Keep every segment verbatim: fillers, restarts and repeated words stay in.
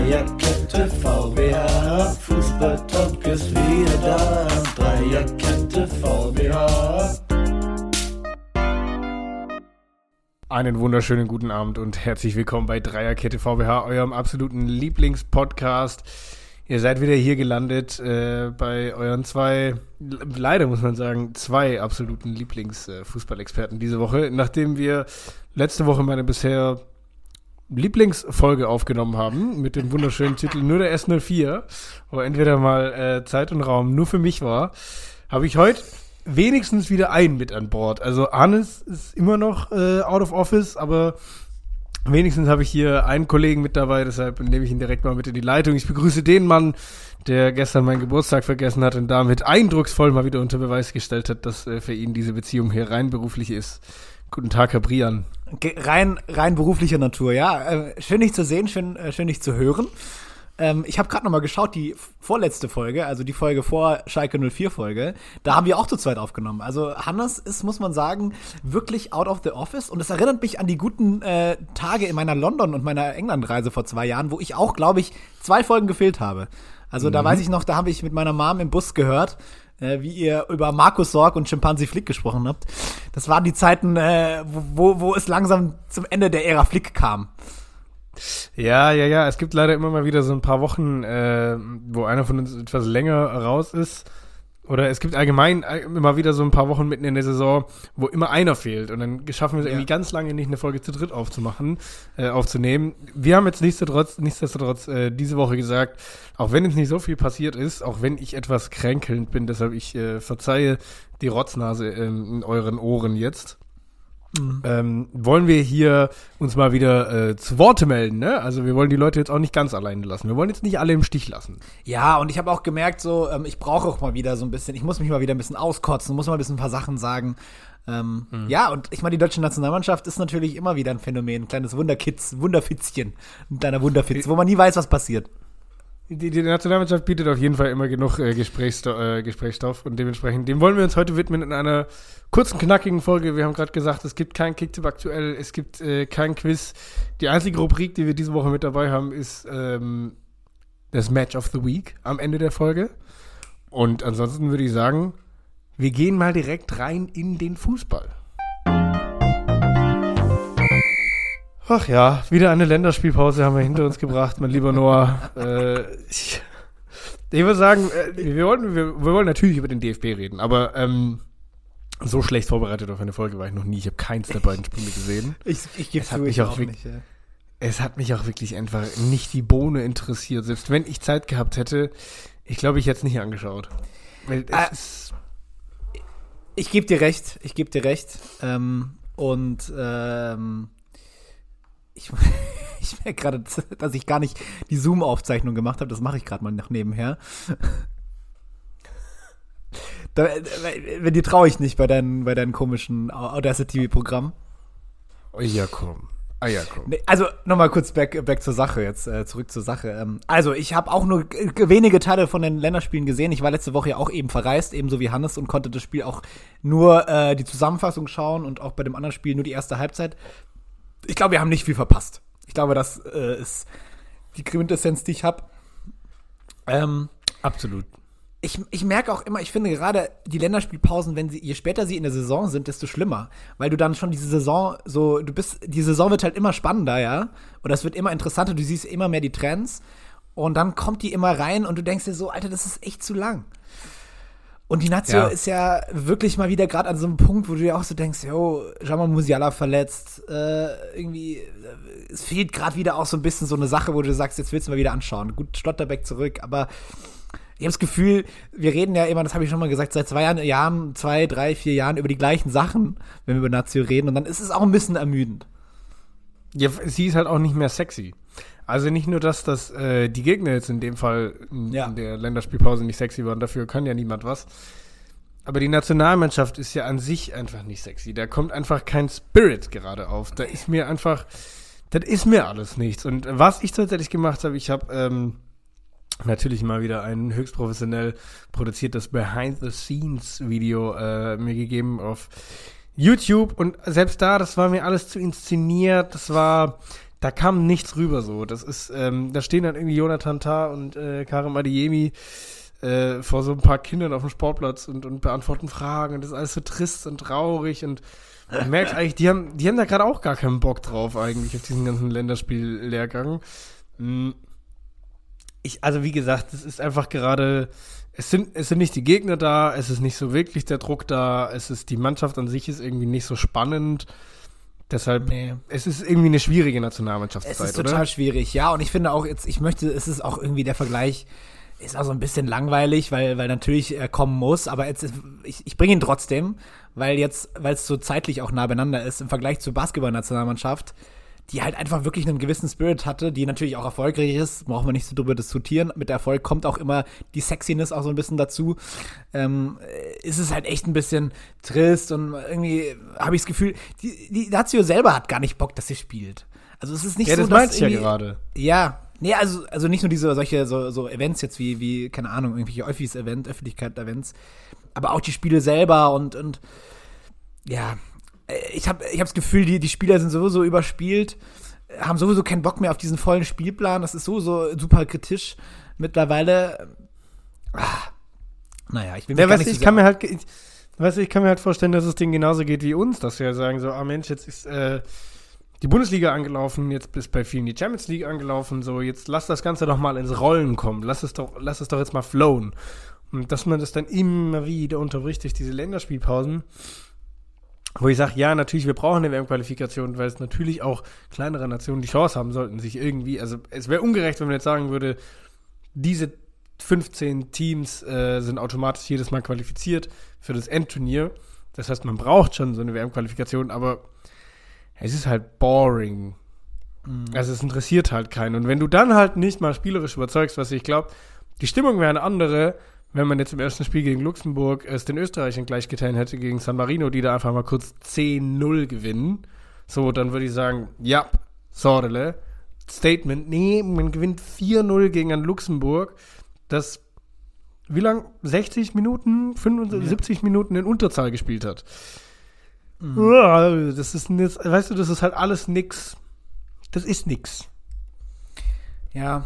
Dreierkette V B H, Fußball-Talk ist wieder da. Dreierkette V B H. Einen wunderschönen guten Abend und herzlich willkommen bei Dreierkette V B H, eurem absoluten Lieblingspodcast. Ihr seid wieder hier gelandet äh, bei euren zwei, leider muss man sagen, zwei absoluten Lieblingsfußballexperten diese Woche, nachdem wir letzte Woche meine bisher Lieblingsfolge aufgenommen haben mit dem wunderschönen Titel Nur der S null vier, wo entweder mal äh, Zeit und Raum nur für mich war, habe ich heute wenigstens wieder einen mit an Bord. Also Hannes ist immer noch äh, out of office, aber wenigstens habe ich hier einen Kollegen mit dabei, deshalb nehme ich ihn direkt mal mit in die Leitung. Ich begrüße den Mann, der gestern meinen Geburtstag vergessen hat und damit eindrucksvoll mal wieder unter Beweis gestellt hat, dass äh, für ihn diese Beziehung hier rein beruflich ist. Guten Tag, Herr Brian. Ge- rein, rein beruflicher Natur, ja. Äh, schön, dich zu sehen, schön, äh, schön, dich zu hören. Ähm, ich habe gerade noch mal geschaut, die vorletzte Folge, also die Folge vor Schalke null vier Folge, da haben wir auch zu zweit aufgenommen. Also Hannes ist, muss man sagen, wirklich out of the office und es erinnert mich an die guten äh, Tage in meiner London- und meiner England-Reise vor zwei Jahren, wo ich auch, glaube ich, zwei Folgen gefehlt habe. Also mhm. da weiß ich noch, da habe ich mit meiner Mom im Bus gehört, äh, wie ihr über Markus Sorg und Schimpansi Flick gesprochen habt. Das waren die Zeiten, äh, wo, wo es langsam zum Ende der Ära Flick kam. Ja, ja, ja, es gibt leider immer mal wieder so ein paar Wochen, äh, wo einer von uns etwas länger raus ist. Oder es gibt allgemein immer wieder so ein paar Wochen mitten in der Saison, wo immer einer fehlt. Und dann schaffen wir es ja. irgendwie ganz lange nicht, eine Folge zu dritt aufzumachen, äh, aufzunehmen. Wir haben jetzt nichtsdestotrotz, nichtsdestotrotz äh, diese Woche gesagt, auch wenn jetzt nicht so viel passiert ist, auch wenn ich etwas kränkelnd bin, deshalb ich äh, verzeihe die Rotznase ähm, in euren Ohren jetzt. Mhm. Ähm, wollen wir hier uns mal wieder äh, zu Worte melden, ne? Also wir wollen die Leute jetzt auch nicht ganz alleine lassen. Wir wollen jetzt nicht alle im Stich lassen. Ja, und ich habe auch gemerkt, so ähm, ich brauche auch mal wieder so ein bisschen, ich muss mich mal wieder ein bisschen auskotzen, muss mal ein bisschen ein paar Sachen sagen. Ähm, mhm. Ja, und ich meine, die deutsche Nationalmannschaft ist natürlich immer wieder ein Phänomen, ein kleines Wunderkitz, Wunderfitzchen, ein kleiner Wunderfitz, wo man nie weiß, was passiert. Die, die Nationalmannschaft bietet auf jeden Fall immer genug äh, Gesprächsstoff, äh, Gesprächsstoff und dementsprechend, dem wollen wir uns heute widmen in einer kurzen, knackigen Folge. Wir haben gerade gesagt, es gibt kein Kicktipp aktuell, es gibt äh, kein Quiz. Die einzige Rubrik, die wir diese Woche mit dabei haben, ist ähm, das Match of the Week am Ende der Folge. Und ansonsten würde ich sagen, wir gehen mal direkt rein in den Fußball. Ach ja, wieder eine Länderspielpause haben wir hinter uns gebracht, mein lieber Noah. Äh, ich, ich würde sagen, äh, wir, wollen, wir, wir wollen natürlich über den D F B reden, aber ähm, so schlecht vorbereitet auf eine Folge war ich noch nie. Ich habe keins der beiden Spiele gesehen. Ich, ich gebe zu, ich auch, auch nicht. Ja. Es hat mich auch wirklich einfach nicht die Bohne interessiert. Selbst wenn ich Zeit gehabt hätte, ich glaube, ich hätte es nicht angeschaut. Weil es ah, ist ich gebe dir recht, ich gebe dir recht. Ähm, und ähm, Ich, ich merke gerade, dass ich gar nicht die Zoom-Aufzeichnung gemacht habe. Das mache ich gerade mal noch nebenher. Da, wenn dir traue ich nicht bei deinen, bei deinen komischen Audacity-Programmen. Oh ja, komm. Ah ja, komm. Nee, also nochmal kurz back, back zur Sache jetzt, äh, zurück zur Sache. Ähm, also ich habe auch nur g- wenige Teile von den Länderspielen gesehen. Ich war letzte Woche ja auch eben verreist, ebenso wie Hannes, und konnte das Spiel auch nur äh, die Zusammenfassung schauen und auch bei dem anderen Spiel nur die erste Halbzeit. Ich glaube, wir haben nicht viel verpasst. Ich glaube, das äh, ist die Quintessenz, die ich habe. Ähm, Absolut. Ich, ich merke auch immer, ich finde gerade die Länderspielpausen, wenn sie, je später sie in der Saison sind, desto schlimmer. Weil du dann schon diese Saison so, du bist, die Saison wird halt immer spannender, ja. Oder es wird immer interessanter, du siehst immer mehr die Trends. Und dann kommt die immer rein und du denkst dir so, Alter, das ist echt zu lang. Und die Nazio ja. ist ja wirklich mal wieder gerade an so einem Punkt, wo du dir auch so denkst, yo, Jamal Musiala verletzt, äh, irgendwie, äh, es fehlt gerade wieder auch so ein bisschen so eine Sache, wo du sagst, jetzt willst du mal wieder anschauen. Gut, Schlotterbeck zurück, aber ich habe das Gefühl, wir reden ja immer, das habe ich schon mal gesagt, seit zwei Jahren, Jahren, zwei, drei, vier Jahren über die gleichen Sachen, wenn wir über Nazio reden, und dann ist es auch ein bisschen ermüdend. Ja, sie ist halt auch nicht mehr sexy. Also nicht nur, dass das äh, die Gegner jetzt in dem Fall in, ja. in der Länderspielpause nicht sexy waren, dafür kann ja niemand was. Aber die Nationalmannschaft ist ja an sich einfach nicht sexy. Da kommt einfach kein Spirit gerade auf. Da ist mir einfach, das ist mir alles nichts. Und was ich tatsächlich gemacht habe, ich habe ähm, natürlich mal wieder ein höchst professionell produziertes Behind-the-Scenes-Video äh, mir gegeben auf YouTube. Und selbst da, das war mir alles zu inszeniert. Das war da kam nichts rüber so. Das ist, ähm, da stehen dann irgendwie Jonathan Tah und äh, Karim Adeyemi äh, vor so ein paar Kindern auf dem Sportplatz und, und beantworten Fragen und das ist alles so trist und traurig und man merkt eigentlich, die haben, die haben da gerade auch gar keinen Bock drauf eigentlich auf diesen ganzen Länderspiellehrgang. Ich, also wie gesagt, es ist einfach gerade, es sind, es sind nicht die Gegner da, es ist nicht so wirklich der Druck da, es ist, die Mannschaft an sich ist irgendwie nicht so spannend. Deshalb, nee. Es ist irgendwie eine schwierige Nationalmannschaftszeit, oder? Es ist total oder? schwierig, ja. Und ich finde auch jetzt, ich möchte, es ist auch irgendwie der Vergleich, ist auch so ein bisschen langweilig, weil, weil natürlich er kommen muss, aber jetzt ist, ich, ich bringe ihn trotzdem, weil jetzt, weil es so zeitlich auch nah beieinander ist, im Vergleich zur Basketball-Nationalmannschaft, die halt einfach wirklich einen gewissen Spirit hatte, die natürlich auch erfolgreich ist, brauchen wir nicht so drüber diskutieren. Mit Erfolg kommt auch immer die Sexiness auch so ein bisschen dazu. Ähm, ist es halt echt ein bisschen trist und irgendwie habe ich das Gefühl, die, die Lazio selber hat gar nicht Bock, dass sie spielt. Also es ist nicht ja, so, das meinst du ja gerade. Ja, nee, also, also nicht nur diese solche so, so Events jetzt wie, wie, keine Ahnung, irgendwelche Öffis-Event, Öffentlichkeit-Events, aber auch die Spiele selber und, und ja, ich habe ich hab das Gefühl, die, die Spieler sind sowieso überspielt, haben sowieso keinen Bock mehr auf diesen vollen Spielplan, das ist sowieso super kritisch mittlerweile. Ah, naja, ich will mir ja, gar weißt nicht ich so kann mir halt, ich, weißt du, ich kann mir halt vorstellen, dass es denen genauso geht wie uns, dass wir sagen so, ah Mensch, jetzt ist äh, die Bundesliga angelaufen, jetzt ist bei vielen die Champions League angelaufen, so jetzt lass das Ganze doch mal ins Rollen kommen, lass es doch, lass es doch jetzt mal flowen. Und dass man das dann immer wieder unterbricht durch diese Länderspielpausen, wo ich sage, ja, natürlich, wir brauchen eine W M-Qualifikation, weil es natürlich auch kleinere Nationen die Chance haben sollten, sich irgendwie, also es wäre ungerecht, wenn man jetzt sagen würde, diese fünfzehn Teams äh, sind automatisch jedes Mal qualifiziert für das Endturnier. Das heißt, man braucht schon so eine W M-Qualifikation, aber es ist halt boring. Mhm. Also es interessiert halt keinen. Und wenn du dann halt nicht mal spielerisch überzeugst, was ich glaube, die Stimmung wäre eine andere, wenn man jetzt im ersten Spiel gegen Luxemburg es den Österreichern gleich getan hätte gegen San Marino, die da einfach mal kurz zehn null gewinnen. So, dann würde ich sagen, ja, Sordele, Statement, nee, man gewinnt vier null gegen ein Luxemburg, das wie lang? sechzig Minuten, fünfundsiebzig ja. Minuten in Unterzahl gespielt hat. Mhm. Das ist jetzt, weißt du, das ist halt alles nix. Das ist nix. Ja.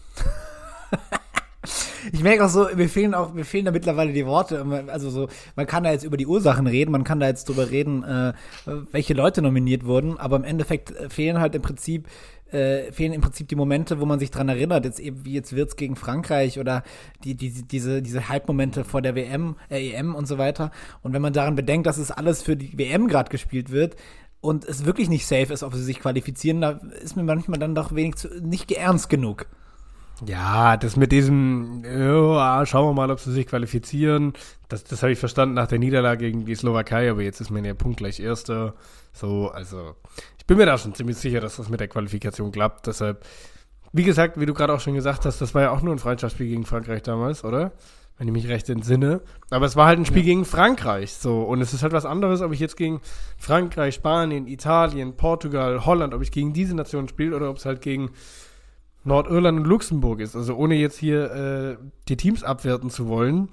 Ich merke auch so, mir fehlen auch, mir fehlen da mittlerweile die Worte. Also so, man kann da jetzt über die Ursachen reden, man kann da jetzt drüber reden, äh, welche Leute nominiert wurden, aber im Endeffekt fehlen halt im Prinzip, äh, fehlen im Prinzip die Momente, wo man sich dran erinnert, jetzt eben wie jetzt Wirtz gegen Frankreich oder die, die, diese, diese Hype-Momente vor der W M, äh, E M und so weiter. Und wenn man daran bedenkt, dass es alles für die W M gerade gespielt wird, und es wirklich nicht safe ist, ob sie sich qualifizieren, da ist mir manchmal dann doch wenig zu, nicht ernst genug. Ja, das mit diesem, ja, schauen wir mal, ob sie sich qualifizieren, das, das habe ich verstanden nach der Niederlage gegen die Slowakei, aber jetzt ist mir der Punkt gleich Erster. So, also, ich bin mir da schon ziemlich sicher, dass das mit der Qualifikation klappt. Deshalb, wie gesagt, wie du gerade auch schon gesagt hast, das war ja auch nur ein Freundschaftsspiel gegen Frankreich damals, oder? Wenn ich mich recht entsinne. Aber es war halt ein Spiel ja. gegen Frankreich, so. Und es ist halt was anderes, ob ich jetzt gegen Frankreich, Spanien, Italien, Portugal, Holland, ob ich gegen diese Nationen spiele oder ob es halt gegen Nordirland und Luxemburg ist. Also ohne jetzt hier äh, die Teams abwerten zu wollen.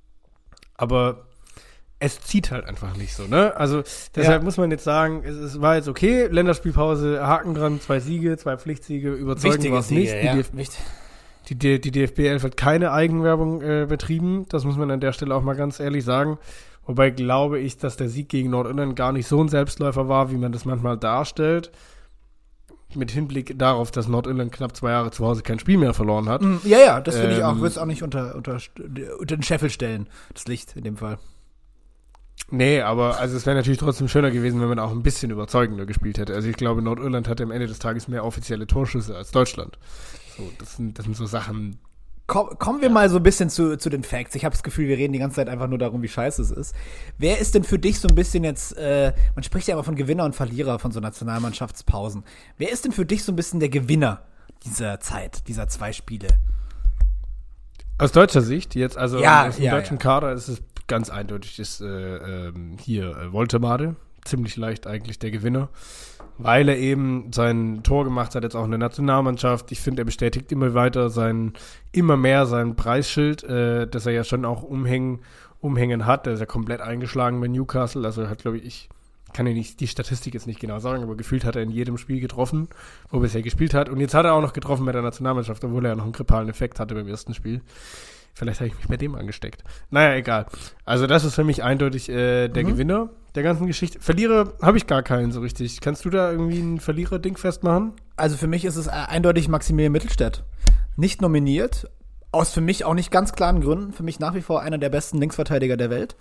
Aber es zieht halt einfach nicht so, ne? Also deshalb ja. muss man jetzt sagen, es, es war jetzt okay, Länderspielpause, Haken dran, zwei Siege, zwei Pflichtsiege, überzeugen war es nicht. Ja. Die, DF- die, die, die D F B elf hat keine Eigenwerbung äh, betrieben, das muss man an der Stelle auch mal ganz ehrlich sagen. Wobei glaube ich, dass der Sieg gegen Nordirland gar nicht so ein Selbstläufer war, wie man das manchmal darstellt. Mit Hinblick darauf, dass Nordirland knapp zwei Jahre zu Hause kein Spiel mehr verloren hat. Ja, ja, das finde ähm, ich auch. Würde es auch nicht unter, unter, unter den Scheffel stellen, das Licht in dem Fall. Nee, aber also es wäre natürlich trotzdem schöner gewesen, wenn man auch ein bisschen überzeugender gespielt hätte. Also ich glaube, Nordirland hatte am Ende des Tages mehr offizielle Torschüsse als Deutschland. So, das sind, das sind so Sachen. Komm, kommen wir ja. mal so ein bisschen zu, zu den Facts. Ich habe das Gefühl, wir reden die ganze Zeit einfach nur darum, wie scheiße es ist. Wer ist denn für dich so ein bisschen jetzt, äh, man spricht ja immer von Gewinner und Verlierer von so Nationalmannschaftspausen. Wer ist denn für dich so ein bisschen der Gewinner dieser Zeit, dieser zwei Spiele? Aus deutscher Sicht jetzt, also ja, aus dem ja, deutschen ja. Kader ist es ganz eindeutig, ist äh, ähm, hier äh, Woltemade, ziemlich leicht eigentlich der Gewinner, weil er eben sein Tor gemacht hat, jetzt auch in der Nationalmannschaft. Ich finde, er bestätigt immer weiter sein, immer mehr sein Preisschild, äh, das er ja schon auch umhängen, umhängen hat. Der ist ja komplett eingeschlagen bei Newcastle, also er hat, glaube ich, kann ja nicht die Statistik jetzt nicht genau sagen, aber gefühlt hat er in jedem Spiel getroffen, wo er bisher gespielt hat. Und jetzt hat er auch noch getroffen mit der Nationalmannschaft, obwohl er ja noch einen grippalen Effekt hatte beim ersten Spiel. Vielleicht habe ich mich bei dem angesteckt. Naja, egal. Also das ist für mich eindeutig äh, der mhm. Gewinner der ganzen Geschichte. Verlierer habe ich gar keinen so richtig. Kannst du da irgendwie ein Verlierer-Ding festmachen? Also für mich ist es eindeutig Maximilian Mittelstädt. Nicht nominiert, aus für mich auch nicht ganz klaren Gründen. Für mich nach wie vor einer der besten Linksverteidiger der Welt.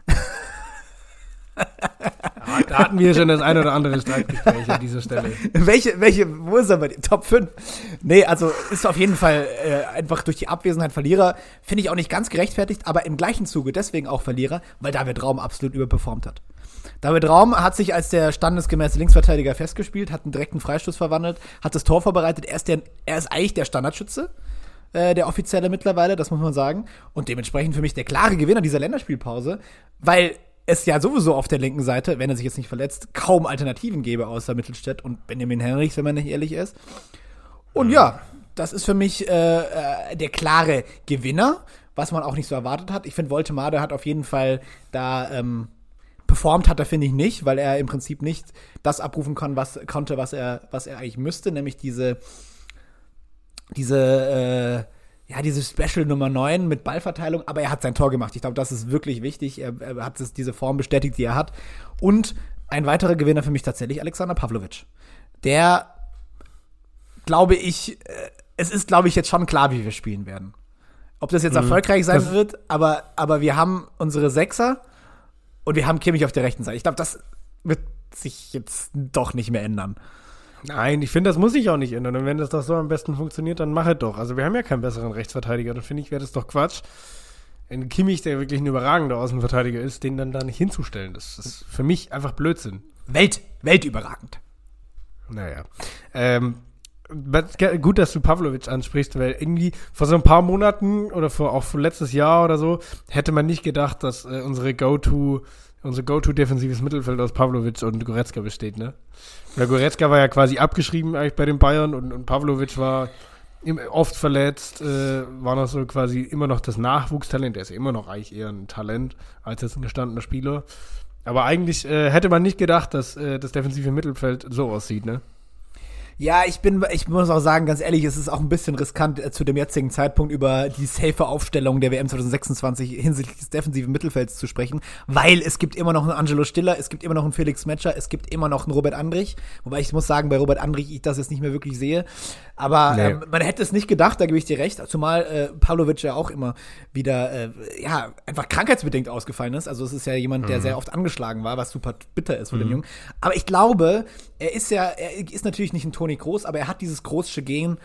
Ja, da hatten wir schon das ein oder andere Streitgespräch an dieser Stelle. Welche, welche, wo ist er bei dir? Top fünf? Nee, also ist auf jeden Fall äh, einfach durch die Abwesenheit Verlierer. Finde ich auch nicht ganz gerechtfertigt, aber im gleichen Zuge deswegen auch Verlierer, weil David Raum absolut überperformt hat. David Raum hat sich als der standesgemäße Linksverteidiger festgespielt, hat einen direkten Freistoß verwandelt, hat das Tor vorbereitet. Er ist, der, er ist eigentlich der Standardschütze, äh, der offizielle mittlerweile, das muss man sagen. Und dementsprechend für mich der klare Gewinner dieser Länderspielpause, weil es ja sowieso auf der linken Seite, wenn er sich jetzt nicht verletzt, kaum Alternativen gäbe außer Mittelstädt und Benjamin Henrichs, wenn man nicht ehrlich ist. Und ja, das ist für mich äh, äh, der klare Gewinner, was man auch nicht so erwartet hat. Ich finde, Woltemade hat auf jeden Fall da ähm, performt hat er, finde ich, nicht, weil er im Prinzip nicht das abrufen kann, was konnte, was er, was er eigentlich müsste, nämlich diese diese äh, ja, diese Special Nummer neun mit Ballverteilung, aber er hat sein Tor gemacht. Ich glaube, das ist wirklich wichtig. Er, er hat das, diese Form bestätigt, die er hat. Und ein weiterer Gewinner für mich tatsächlich Alexander Pavlovic. Der, glaube ich, äh, es ist, glaube ich, jetzt schon klar, wie wir spielen werden. Ob das jetzt mhm. erfolgreich sein das wird, aber, aber wir haben unsere Sechser und wir haben Kimmich auf der rechten Seite. Ich glaube, das wird sich jetzt doch nicht mehr ändern. Nein, ich finde, das muss sich auch nicht ändern. Und wenn das doch so am besten funktioniert, dann mach es doch. Also wir haben ja keinen besseren Rechtsverteidiger. Dann finde ich, wäre das doch Quatsch. Wenn Kimmich, der wirklich ein überragender Außenverteidiger ist, den dann da nicht hinzustellen. Das ist für mich einfach Blödsinn. Welt, weltüberragend. Naja. Ähm, gut, dass du Pavlovic ansprichst, weil irgendwie vor so ein paar Monaten oder vor, auch vor letztes Jahr oder so hätte man nicht gedacht, dass äh, unsere Go-To unser Go-To-defensives Mittelfeld aus Pavlovic und Goretzka besteht, ne? Der Goretzka war ja quasi abgeschrieben eigentlich bei den Bayern und, und Pavlovic war oft verletzt, äh, war noch so quasi immer noch das Nachwuchstalent. Der ist ja immer noch eigentlich eher ein Talent als jetzt ein gestandener Spieler. Aber eigentlich äh, hätte man nicht gedacht, dass äh, das defensive Mittelfeld so aussieht, ne? Ja, ich bin, ich muss auch sagen, ganz ehrlich, es ist auch ein bisschen riskant, äh, zu dem jetzigen Zeitpunkt über die safe Aufstellung der W M zwanzig sechsundzwanzig hinsichtlich des defensiven Mittelfelds zu sprechen, weil es gibt immer noch einen Angelo Stiller, es gibt immer noch einen Felix Metscher, es gibt immer noch einen Robert Andrich, wobei ich muss sagen, bei Robert Andrich ich das jetzt nicht mehr wirklich sehe, aber nee. ähm, man hätte es nicht gedacht, da gebe ich dir recht, zumal äh, Pavlovic ja auch immer wieder, äh, ja, einfach krankheitsbedingt ausgefallen ist, also es ist ja jemand, der mhm. sehr oft angeschlagen war, was super bitter ist für mhm. den Jungen, aber ich glaube, er ist ja, er ist natürlich nicht ein Toni Kroos, aber er hat dieses Kroos'sche Gen,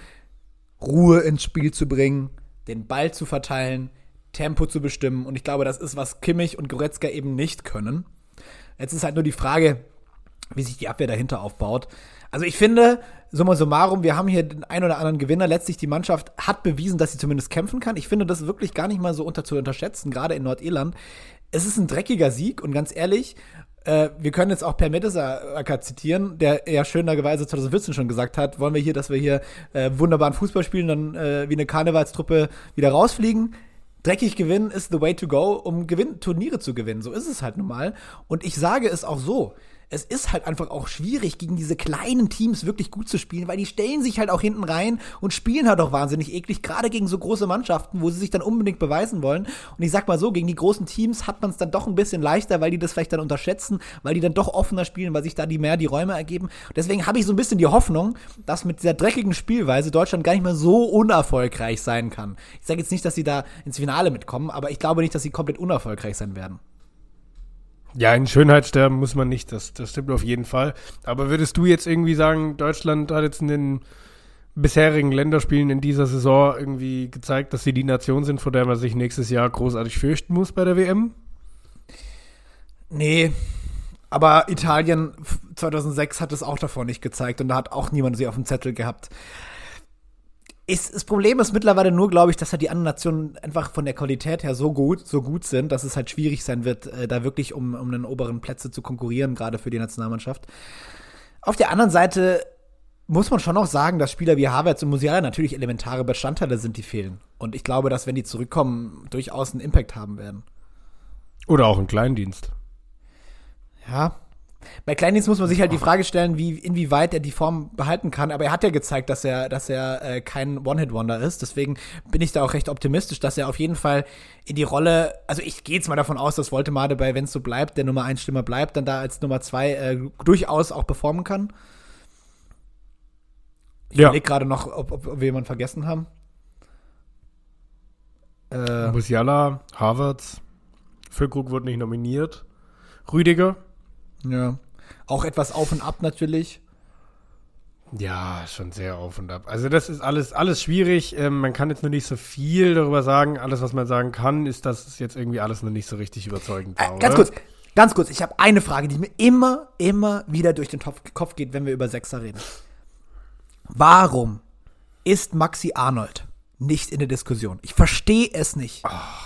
Ruhe ins Spiel zu bringen, den Ball zu verteilen, Tempo zu bestimmen. Und ich glaube, das ist, was Kimmich und Goretzka eben nicht können. Jetzt ist halt nur die Frage, wie sich die Abwehr dahinter aufbaut. Also ich finde, summa summarum, wir haben hier den ein oder anderen Gewinner. Letztlich die Mannschaft hat bewiesen, dass sie zumindest kämpfen kann. Ich finde das wirklich gar nicht mal so unter zu unterschätzen, gerade in Nordirland. Es ist ein dreckiger Sieg und ganz ehrlich, Äh, wir können jetzt auch Per Mertesacker zitieren, der ja schönerweise zwanzig vierzehn schon gesagt hat, wollen wir hier, dass wir hier äh, wunderbaren Fußball spielen, dann äh, wie eine Karnevalstruppe wieder rausfliegen. Dreckig gewinnen ist the way to go, um Gewinn- Turniere zu gewinnen. So ist es halt nun mal. Und ich sage es auch so. Es ist halt einfach auch schwierig, gegen diese kleinen Teams wirklich gut zu spielen, weil die stellen sich halt auch hinten rein und spielen halt auch wahnsinnig eklig, gerade gegen so große Mannschaften, wo sie sich dann unbedingt beweisen wollen. Und ich sag mal so, gegen die großen Teams hat man es dann doch ein bisschen leichter, weil die das vielleicht dann unterschätzen, weil die dann doch offener spielen, weil sich da die mehr die Räume ergeben. Und deswegen habe ich so ein bisschen die Hoffnung, dass mit dieser dreckigen Spielweise Deutschland gar nicht mehr so unerfolgreich sein kann. Ich sage jetzt nicht, dass sie da ins Finale mitkommen, aber ich glaube nicht, dass sie komplett unerfolgreich sein werden. Ja, in Schönheit sterben muss man nicht, das, das stimmt auf jeden Fall. Aber würdest du jetzt irgendwie sagen, Deutschland hat jetzt in den bisherigen Länderspielen in dieser Saison irgendwie gezeigt, dass sie die Nation sind, vor der man sich nächstes Jahr großartig fürchten muss bei der W M? Nee, aber Italien zweitausendsechs hat es auch davor nicht gezeigt und da hat auch niemand sie auf dem Zettel gehabt. Ist, das Problem ist mittlerweile nur, glaube ich, dass halt die anderen Nationen einfach von der Qualität her so gut, so gut sind, dass es halt schwierig sein wird, äh, da wirklich um, um den oberen Plätze zu konkurrieren, gerade für die Nationalmannschaft. Auf der anderen Seite muss man schon auch sagen, dass Spieler wie Havertz und Musiala natürlich elementare Bestandteile sind, die fehlen. Und ich glaube, dass wenn die zurückkommen, durchaus einen Impact haben werden. Oder auch einen Kleindienst. Ja, Bei Kleindienst muss man sich halt die Frage stellen, wie, inwieweit er die Form behalten kann. Aber er hat ja gezeigt, dass er, dass er äh, kein One-Hit-Wonder ist. Deswegen bin ich da auch recht optimistisch, dass er auf jeden Fall in die Rolle, also ich gehe jetzt mal davon aus, dass Woltemade bei, wenn es so bleibt, der Nummer eins Stürmer bleibt, dann da als Nummer zwei äh, durchaus auch performen kann. Ich Ja. überlege gerade noch, ob, ob, ob wir jemanden vergessen haben. Äh, Musiala, Havertz, Füllkrug wurde nicht nominiert. Rüdiger. ja. Auch etwas auf und ab natürlich. Ja, schon sehr auf und ab. Also das ist alles, alles schwierig. Ähm, man kann jetzt nur nicht so viel darüber sagen. Alles, was man sagen kann, ist, dass es jetzt irgendwie alles noch nicht so richtig überzeugend war, Äh, ganz oder? kurz, ganz kurz. Ich habe eine Frage, die mir immer, immer wieder durch den Topf, Kopf geht, wenn wir über Sechser reden. Warum ist Maxi Arnold nicht in der Diskussion? Ich verstehe es nicht.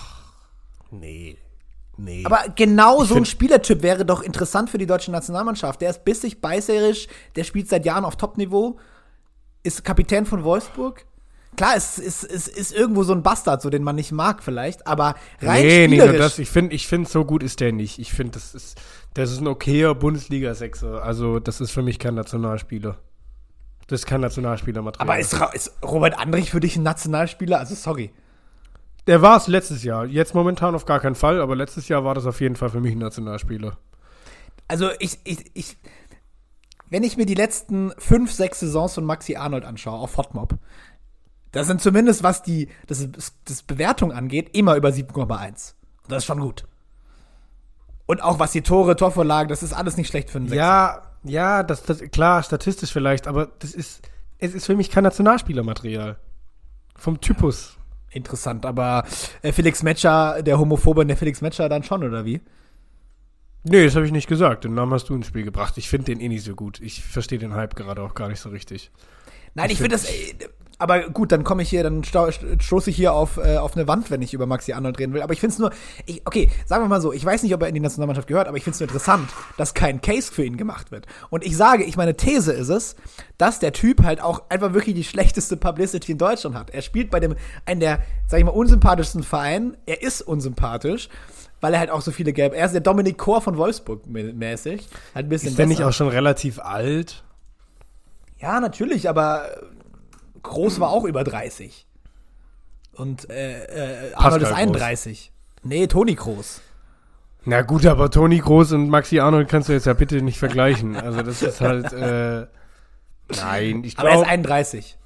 Nee. Nee. Aber genau Ich so ein find- Spielertyp wäre doch interessant für die deutsche Nationalmannschaft. Der ist bissig, beißerisch, der spielt seit Jahren auf Top-Niveau, ist Kapitän von Wolfsburg. Klar, es ist, es ist irgendwo so ein Bastard, so den man nicht mag vielleicht, aber rein nee, nicht spielerisch. nur das. Ich finde, ich find, so gut ist der nicht. Ich finde, das ist, das ist ein okayer Bundesliga-Sechser. Also, das ist für mich kein Nationalspieler. Das ist kein Nationalspielermaterial. aber ist, Ra- ist Robert Andrich für dich ein Nationalspieler? Also sorry. Der war es letztes Jahr. Jetzt momentan auf gar keinen Fall, aber letztes Jahr war das auf jeden Fall für mich ein Nationalspieler. Also ich, ich, ich, wenn ich mir die letzten fünf, sechs Saisons von Maxi Arnold anschaue, auf Hotmob, da sind zumindest, was die das, das Bewertung angeht, immer über sieben Komma eins. Und das ist schon gut. Und auch was die Tore, Torvorlagen, das ist alles nicht schlecht für einen Sechser. Ja, ja, das, das klar, statistisch vielleicht, aber das ist, es ist für mich kein Nationalspielermaterial. Vom Typus. Interessant, aber äh, Felix Metscher, der Homophobe, der Felix Metscher dann schon, oder wie? Nee, das habe ich nicht gesagt. Den Namen hast du ins Spiel gebracht. Ich finde den eh nicht so gut. Ich verstehe den Hype gerade auch gar nicht so richtig. Nein, ich, Ich finde find- das, äh, aber gut, dann komme ich hier, dann stau- stoße ich hier auf, äh, auf eine Wand, wenn ich über Maxi Arnold reden will. Aber ich finde es nur, ich, okay, sagen wir mal so, ich weiß nicht, ob er in die Nationalmannschaft gehört, aber ich finde es nur interessant, dass kein Case für ihn gemacht wird. Und ich sage, ich meine These ist es, dass der Typ halt auch einfach wirklich die schlechteste Publicity in Deutschland hat. Er spielt bei dem, einen der, sag ich mal, unsympathischsten Vereinen. Er ist unsympathisch, weil er halt auch so viele gelb, er ist der Dominik Kor von Wolfsburg mä- mäßig. Halt ein bisschen Ist der nicht besser. auch schon relativ alt? Ja, natürlich, aber Groß war auch über dreißig. Und äh, äh, Arnold ist Groß. einunddreißig. Nee, Toni Groß. Na gut, aber Toni Kroos und Maxi Arnold kannst du jetzt ja bitte nicht vergleichen. Also das ist halt, äh, nein, ich Aber er ist glaube, einunddreißig.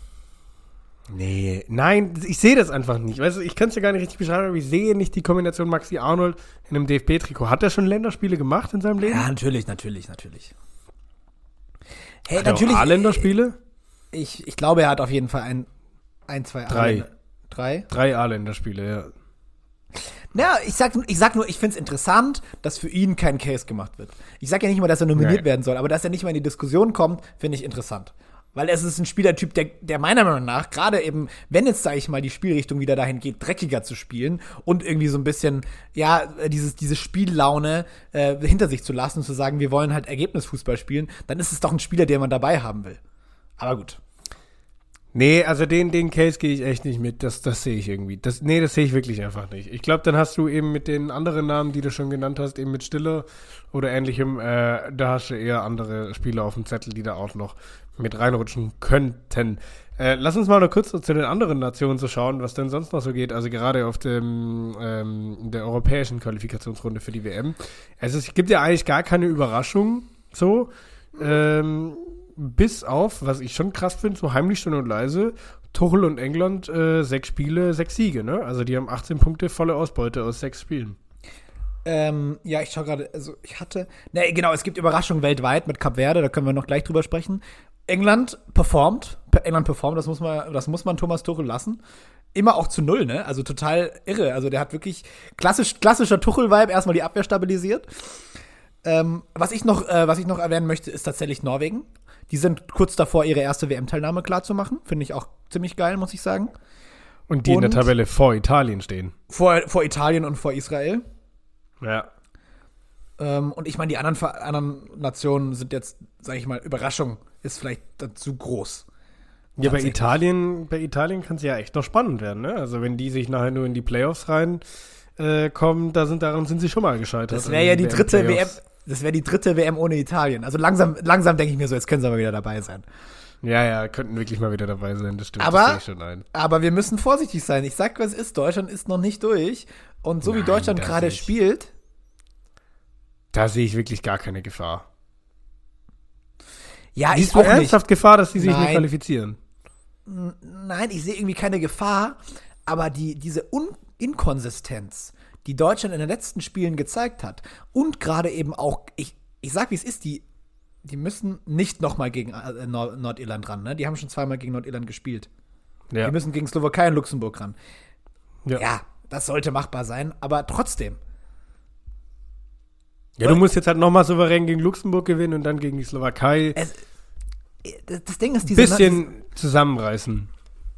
nee, nein, ich sehe das einfach nicht. Weißt du, ich kann es ja gar nicht richtig beschreiben, aber ich sehe nicht die Kombination Maxi Arnold in einem D F B-Trikot. Hat er schon Länderspiele gemacht in seinem Leben? Ja, natürlich, natürlich, natürlich. Hey, Hat er natürlich. auch A-Länderspiele? Ich, ich glaube, er hat auf jeden Fall ein, ein zwei Drei. A-Länder- Drei? Drei A-Länderspiele, ja. Ja, ich sag, ich sag nur, ich find's interessant, dass für ihn kein Case gemacht wird. Ich sag ja nicht mal, dass er nominiert Nein. werden soll, aber dass er nicht mal in die Diskussion kommt, finde ich interessant. Weil es ist ein Spielertyp, der, der meiner Meinung nach, gerade eben, wenn jetzt, sage ich mal, die Spielrichtung wieder dahin geht, dreckiger zu spielen und irgendwie so ein bisschen, ja, dieses, diese Spiellaune äh, hinter sich zu lassen und zu sagen, wir wollen halt Ergebnisfußball spielen, dann ist es doch ein Spieler, den man dabei haben will. Aber gut. Nee, also den, den Case gehe ich echt nicht mit. Das, das sehe ich irgendwie. Das, nee, das sehe ich wirklich einfach nicht. Ich glaube, dann hast du eben mit den anderen Namen, die du schon genannt hast, eben mit Stiller oder ähnlichem, äh, da hast du eher andere Spieler auf dem Zettel, die da auch noch mit reinrutschen könnten. Äh, lass uns mal noch kurz zu den anderen Nationen so schauen, was denn sonst noch so geht. Also gerade auf dem ähm, der europäischen Qualifikationsrunde für die W M. Also es gibt ja eigentlich gar keine Überraschung so. Ähm, Bis auf, was ich schon krass finde, so heimlich still und leise, Tuchel und England, äh, sechs Spiele, sechs Siege, ne? Also die haben achtzehn Punkte, volle Ausbeute aus sechs Spielen. Ähm, ja, ich schaue gerade, also ich hatte, ne, genau, es gibt Überraschungen weltweit mit Kap Verde, da können wir noch gleich drüber sprechen. England performt, England performt, das muss man, das muss man Thomas Tuchel lassen. Immer auch zu null, ne? Also total irre. Also der hat wirklich klassisch, klassischer Tuchel-Vibe, erstmal die Abwehr stabilisiert. Ähm, was ich noch, äh, was ich noch erwähnen möchte, ist tatsächlich Norwegen. Die sind kurz davor, ihre erste W M-Teilnahme klarzumachen. Finde ich auch ziemlich geil, muss ich sagen. Und die in der Und- Tabelle vor Italien stehen. Vor, vor Italien und vor Israel. Ja. Ähm, und ich meine, die anderen, Ver- anderen Nationen sind jetzt, sag ich mal, Überraschung ist vielleicht dann zu groß. Ja, bei Tatsächlich. Italien, bei Italien kann es ja echt noch spannend werden, ne? Also wenn die sich nachher nur in die Playoffs rein äh, kommen, da sind, daran sind sie schon mal gescheitert. Das wäre ja in die den dritte W M, Playoffs. das wäre die dritte W M ohne Italien. Also langsam, langsam denke ich mir so, jetzt können sie aber wieder dabei sein. Ja, ja, könnten wirklich mal wieder dabei sein, das stimmt. Aber, das sehe ich schon ein. aber wir müssen vorsichtig sein. Ich sag, was ist, Deutschland ist noch nicht durch. Und so Nein, wie Deutschland das gerade nicht. spielt, Da sehe ich wirklich gar keine Gefahr. ja, ich Siehst du auch nicht. ernsthaft Gefahr, dass die sich Nein. nicht qualifizieren? Nein, ich sehe irgendwie keine Gefahr, aber die, diese Un- Inkonsistenz, die Deutschland in den letzten Spielen gezeigt hat und gerade eben auch, ich, ich sag wie es ist, die, die müssen nicht nochmal gegen äh, Nord- Nordirland ran, ne? Die haben schon zweimal gegen Nordirland gespielt. Ja. Die müssen gegen Slowakei und Luxemburg ran. Ja. Ja, das sollte machbar sein, aber trotzdem. ja, du musst jetzt halt nochmal souverän gegen Luxemburg gewinnen und dann gegen die Slowakei Es, das das Ding ist, ein diese bisschen zusammenreißen.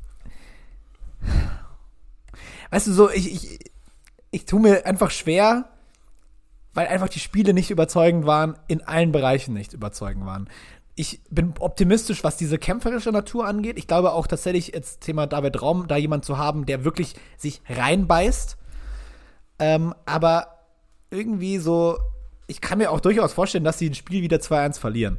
Weißt du, so, ich, ich, ich tue mir einfach schwer, weil einfach die Spiele nicht überzeugend waren, in allen Bereichen nicht überzeugend waren. Ich bin optimistisch, was diese kämpferische Natur angeht. Ich glaube auch tatsächlich, jetzt Thema David Raum, da jemand zu haben, der wirklich sich reinbeißt. Ähm, aber irgendwie so, ich kann mir auch durchaus vorstellen, dass sie ein Spiel wieder zwei eins verlieren.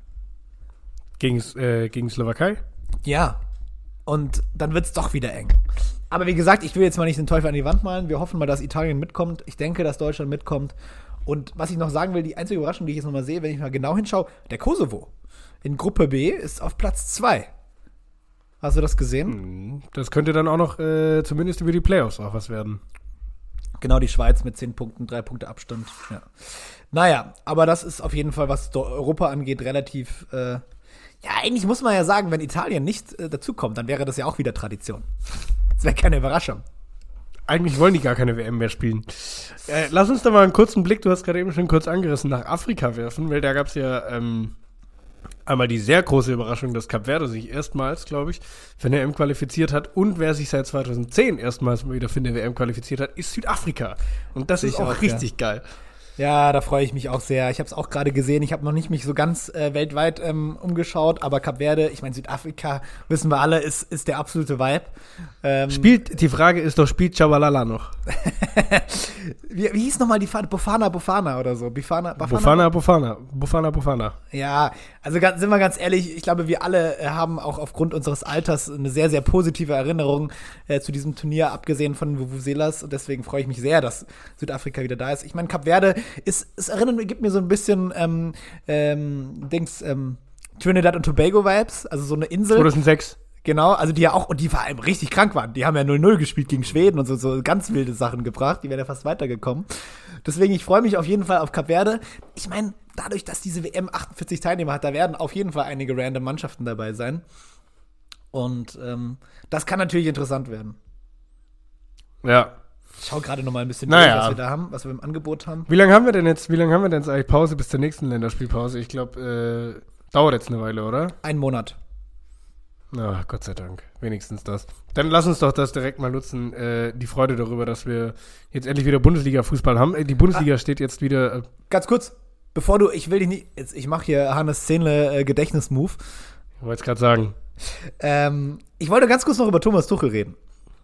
Gegen, äh, gegen Slowakei? Ja. Und dann wird's doch wieder eng. Aber wie gesagt, ich will jetzt mal nicht den Teufel an die Wand malen. Wir hoffen mal, dass Italien mitkommt. Ich denke, dass Deutschland mitkommt. Und was ich noch sagen will, die einzige Überraschung, die ich jetzt nochmal sehe, wenn ich mal genau hinschaue, der Kosovo in Gruppe B ist auf Platz zwei. Hast du das gesehen? Das könnte dann auch noch äh, zumindest über die Playoffs auch was werden. Genau, die Schweiz mit zehn Punkten, drei Punkte Abstand. Ja. Naja, aber das ist auf jeden Fall, was Europa angeht, relativ äh, ja, eigentlich muss man ja sagen, wenn Italien nicht äh, dazukommt, dann wäre das ja auch wieder Tradition. Das wäre keine Überraschung. Eigentlich wollen die gar keine W M mehr spielen. Äh, lass uns da mal einen kurzen Blick, du hast gerade eben schon kurz angerissen, nach Afrika werfen, weil da gab es ja ähm, einmal die sehr große Überraschung, dass Kap Verde sich erstmals, glaube ich, für eine W M qualifiziert hat. Und wer sich seit zweitausendzehn erstmals mal wieder für eine W M qualifiziert hat, ist Südafrika. Und das ist Ich auch, auch, richtig geil. Ja, da freue ich mich auch sehr. Ich habe es auch gerade gesehen. Ich habe noch nicht mich so ganz äh, weltweit ähm, umgeschaut, aber Kap Verde, ich meine Südafrika, wissen wir alle, ist, ist der absolute Vibe. Ähm, Spielt, die Frage ist doch, spielt Chabalala noch? wie, wie hieß nochmal die Fahne? Bofana Bofana oder so? Bifana, Bofana Bofana. Bofana Bofana. Ja, also ganz, sind wir ganz ehrlich, ich glaube, wir alle äh, haben auch aufgrund unseres Alters eine sehr, sehr positive Erinnerung äh, zu diesem Turnier, abgesehen von Vuvuzelas. Und deswegen freue ich mich sehr, dass Südafrika wieder da ist. Ich meine, Kap Verde ist, es erinnert mir, gibt mir so ein bisschen ähm, ähm, Dings, ähm, Trinidad und Tobago Vibes, also so eine Insel. zweitausendsechs. Genau, also die ja auch, und die vor allem richtig krank waren. Die haben ja null null gespielt gegen Schweden und so, so ganz wilde Sachen gebracht. Die wären ja fast weitergekommen. Deswegen, ich freue mich auf jeden Fall auf Kap Verde. Ich meine, dadurch, dass diese W M achtundvierzig Teilnehmer hat, da werden auf jeden Fall einige random Mannschaften dabei sein. Und ähm, das kann natürlich interessant werden. Ja. Ich schau gerade noch mal ein bisschen Naja. durch, was wir da haben, was wir im Angebot haben. Wie lange haben wir denn jetzt, wie lange haben wir denn jetzt eigentlich Pause bis zur nächsten Länderspielpause? Ich glaube, äh, dauert jetzt eine Weile, oder? Ein Monat. Na, Gott sei Dank. Wenigstens das. Dann lass uns doch das direkt mal nutzen, äh, die Freude darüber, dass wir jetzt endlich wieder Bundesliga-Fußball haben. Äh, die Bundesliga ah. steht jetzt wieder. Äh, Ganz kurz, bevor du, ich will dich nicht, jetzt, ich mache hier Hannes Zehnle äh, Gedächtnis-Move. Ich wollte es gerade sagen. Ähm, ich wollte ganz kurz noch über Thomas Tuchel reden.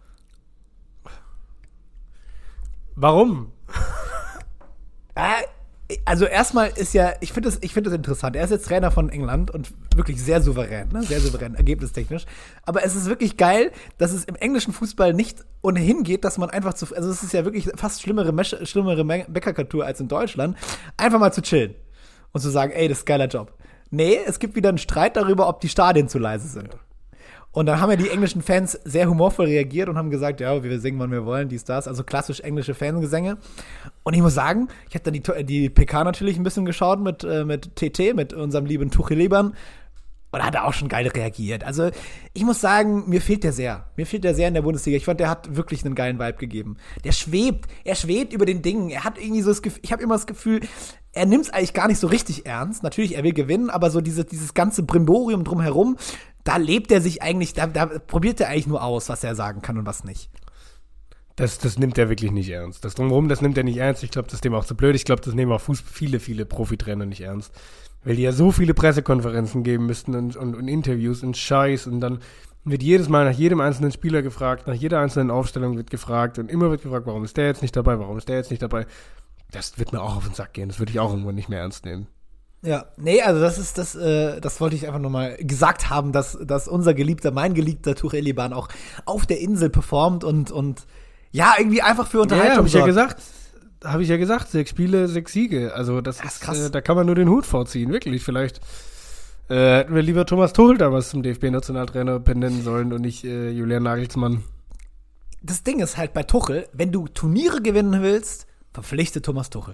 Warum? Äh, also erstmal ist ja, ich finde das, ich finde das interessant. Er ist jetzt Trainer von England und wirklich sehr souverän, ne? Sehr souverän, ergebnistechnisch. Aber es ist wirklich geil, dass es im englischen Fußball nicht ohnehin geht, dass man einfach zu, also es ist ja wirklich fast schlimmere, Mesch- schlimmere Bäckerkultur als in Deutschland, einfach mal zu chillen und zu sagen, ey, das ist ein geiler Job. Nee, es gibt wieder einen Streit darüber, ob die Stadien zu leise sind. Und dann haben ja die englischen Fans sehr humorvoll reagiert und haben gesagt, ja, wir singen, wann wir wollen, dies, das. Also klassisch englische Fangesänge. Und ich muss sagen, ich habe dann die, die P K natürlich ein bisschen geschaut mit, äh, mit T T, mit unserem lieben Tuchel-Liebern. Und hat er auch schon geil reagiert. Also ich muss sagen, mir fehlt der sehr. Mir fehlt der sehr in der Bundesliga. Ich fand, der hat wirklich einen geilen Vibe gegeben. Der schwebt. Er schwebt über den Dingen. Er hat irgendwie so das Gefühl, ich habe immer das Gefühl, er nimmt es eigentlich gar nicht so richtig ernst. Natürlich, er will gewinnen, aber so diese, dieses ganze Brimborium drumherum, da lebt er sich eigentlich, da, da probiert er eigentlich nur aus, was er sagen kann und was nicht. Das, das nimmt er wirklich nicht ernst. Das Drumherum, das nimmt er nicht ernst. Ich glaube, das ist dem auch zu blöd. Ich glaube, das nehmen auch Fuß, viele, viele Profitrainer nicht ernst. Weil die ja so viele Pressekonferenzen geben müssten und, und, und Interviews und Scheiß. Und dann wird jedes Mal nach jedem einzelnen Spieler gefragt, nach jeder einzelnen Aufstellung wird gefragt. Und immer wird gefragt, warum ist der jetzt nicht dabei, warum ist der jetzt nicht dabei. das wird mir auch auf den Sack gehen. Das würde ich auch irgendwann nicht mehr ernst nehmen. Ja, nee, also das ist das, äh, das wollte ich einfach nur mal gesagt haben, dass, dass unser geliebter, mein geliebter Tuchel Eliban auch auf der Insel performt und, und ja, irgendwie einfach für Unterhaltung Ja, habe ich ja sorgt. gesagt. Habe ich ja gesagt, sechs Spiele, sechs Siege. Also das, Das ist ist, krass. äh, da kann man nur den Hut vorziehen, wirklich. Vielleicht äh, hätten wir lieber Thomas Tuchel damals zum D F B-Nationaltrainer benennen sollen und nicht äh, Julian Nagelsmann. Das Ding ist halt bei Tuchel, wenn du Turniere gewinnen willst, verpflichte Thomas Tuchel.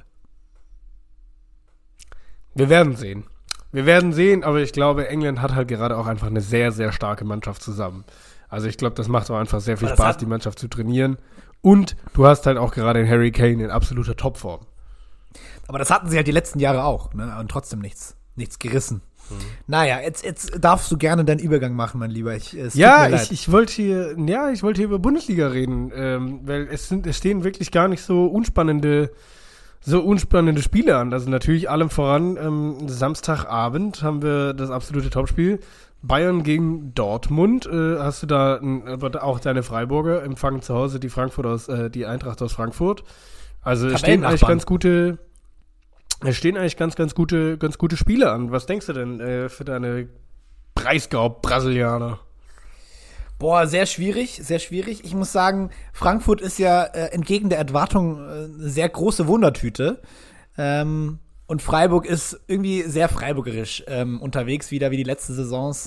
Wir werden sehen. Wir werden sehen, aber ich glaube, England hat halt gerade auch einfach eine sehr, sehr starke Mannschaft zusammen. Also ich glaube, das macht auch einfach sehr viel Aber das Spaß, hat- die Mannschaft zu trainieren. Und du hast halt auch gerade den Harry Kane in absoluter Topform. Aber das hatten sie halt die letzten Jahre auch, ne? Und trotzdem nichts, nichts gerissen. Naja, jetzt, jetzt darfst du gerne deinen Übergang machen, mein Lieber. Ich, es tut Ja, mir leid. ich, ich wollte hier, ja, ich wollte hier über Bundesliga reden, ähm, weil es sind, es stehen wirklich gar nicht so unspannende, so unspannende Spiele an. Also natürlich allem voran, ähm, Samstagabend haben wir das absolute Topspiel. Bayern gegen Dortmund. Äh, hast du da ein, aber auch deine Freiburger empfangen zu Hause die Frankfurt aus, äh, die Eintracht aus Frankfurt. Also es stehen eigentlich Tabellennachbarn. ganz gute, es stehen eigentlich ganz, ganz gute, ganz gute Spiele an. Was denkst du denn äh, für deine Breisgau-Brasilianer? Boah, sehr schwierig, sehr schwierig. Ich muss sagen, Frankfurt ist ja äh, entgegen der Erwartung äh, eine sehr große Wundertüte. Ähm, und Freiburg ist irgendwie sehr freiburgerisch ähm, unterwegs, wieder wie die letzten Saisons.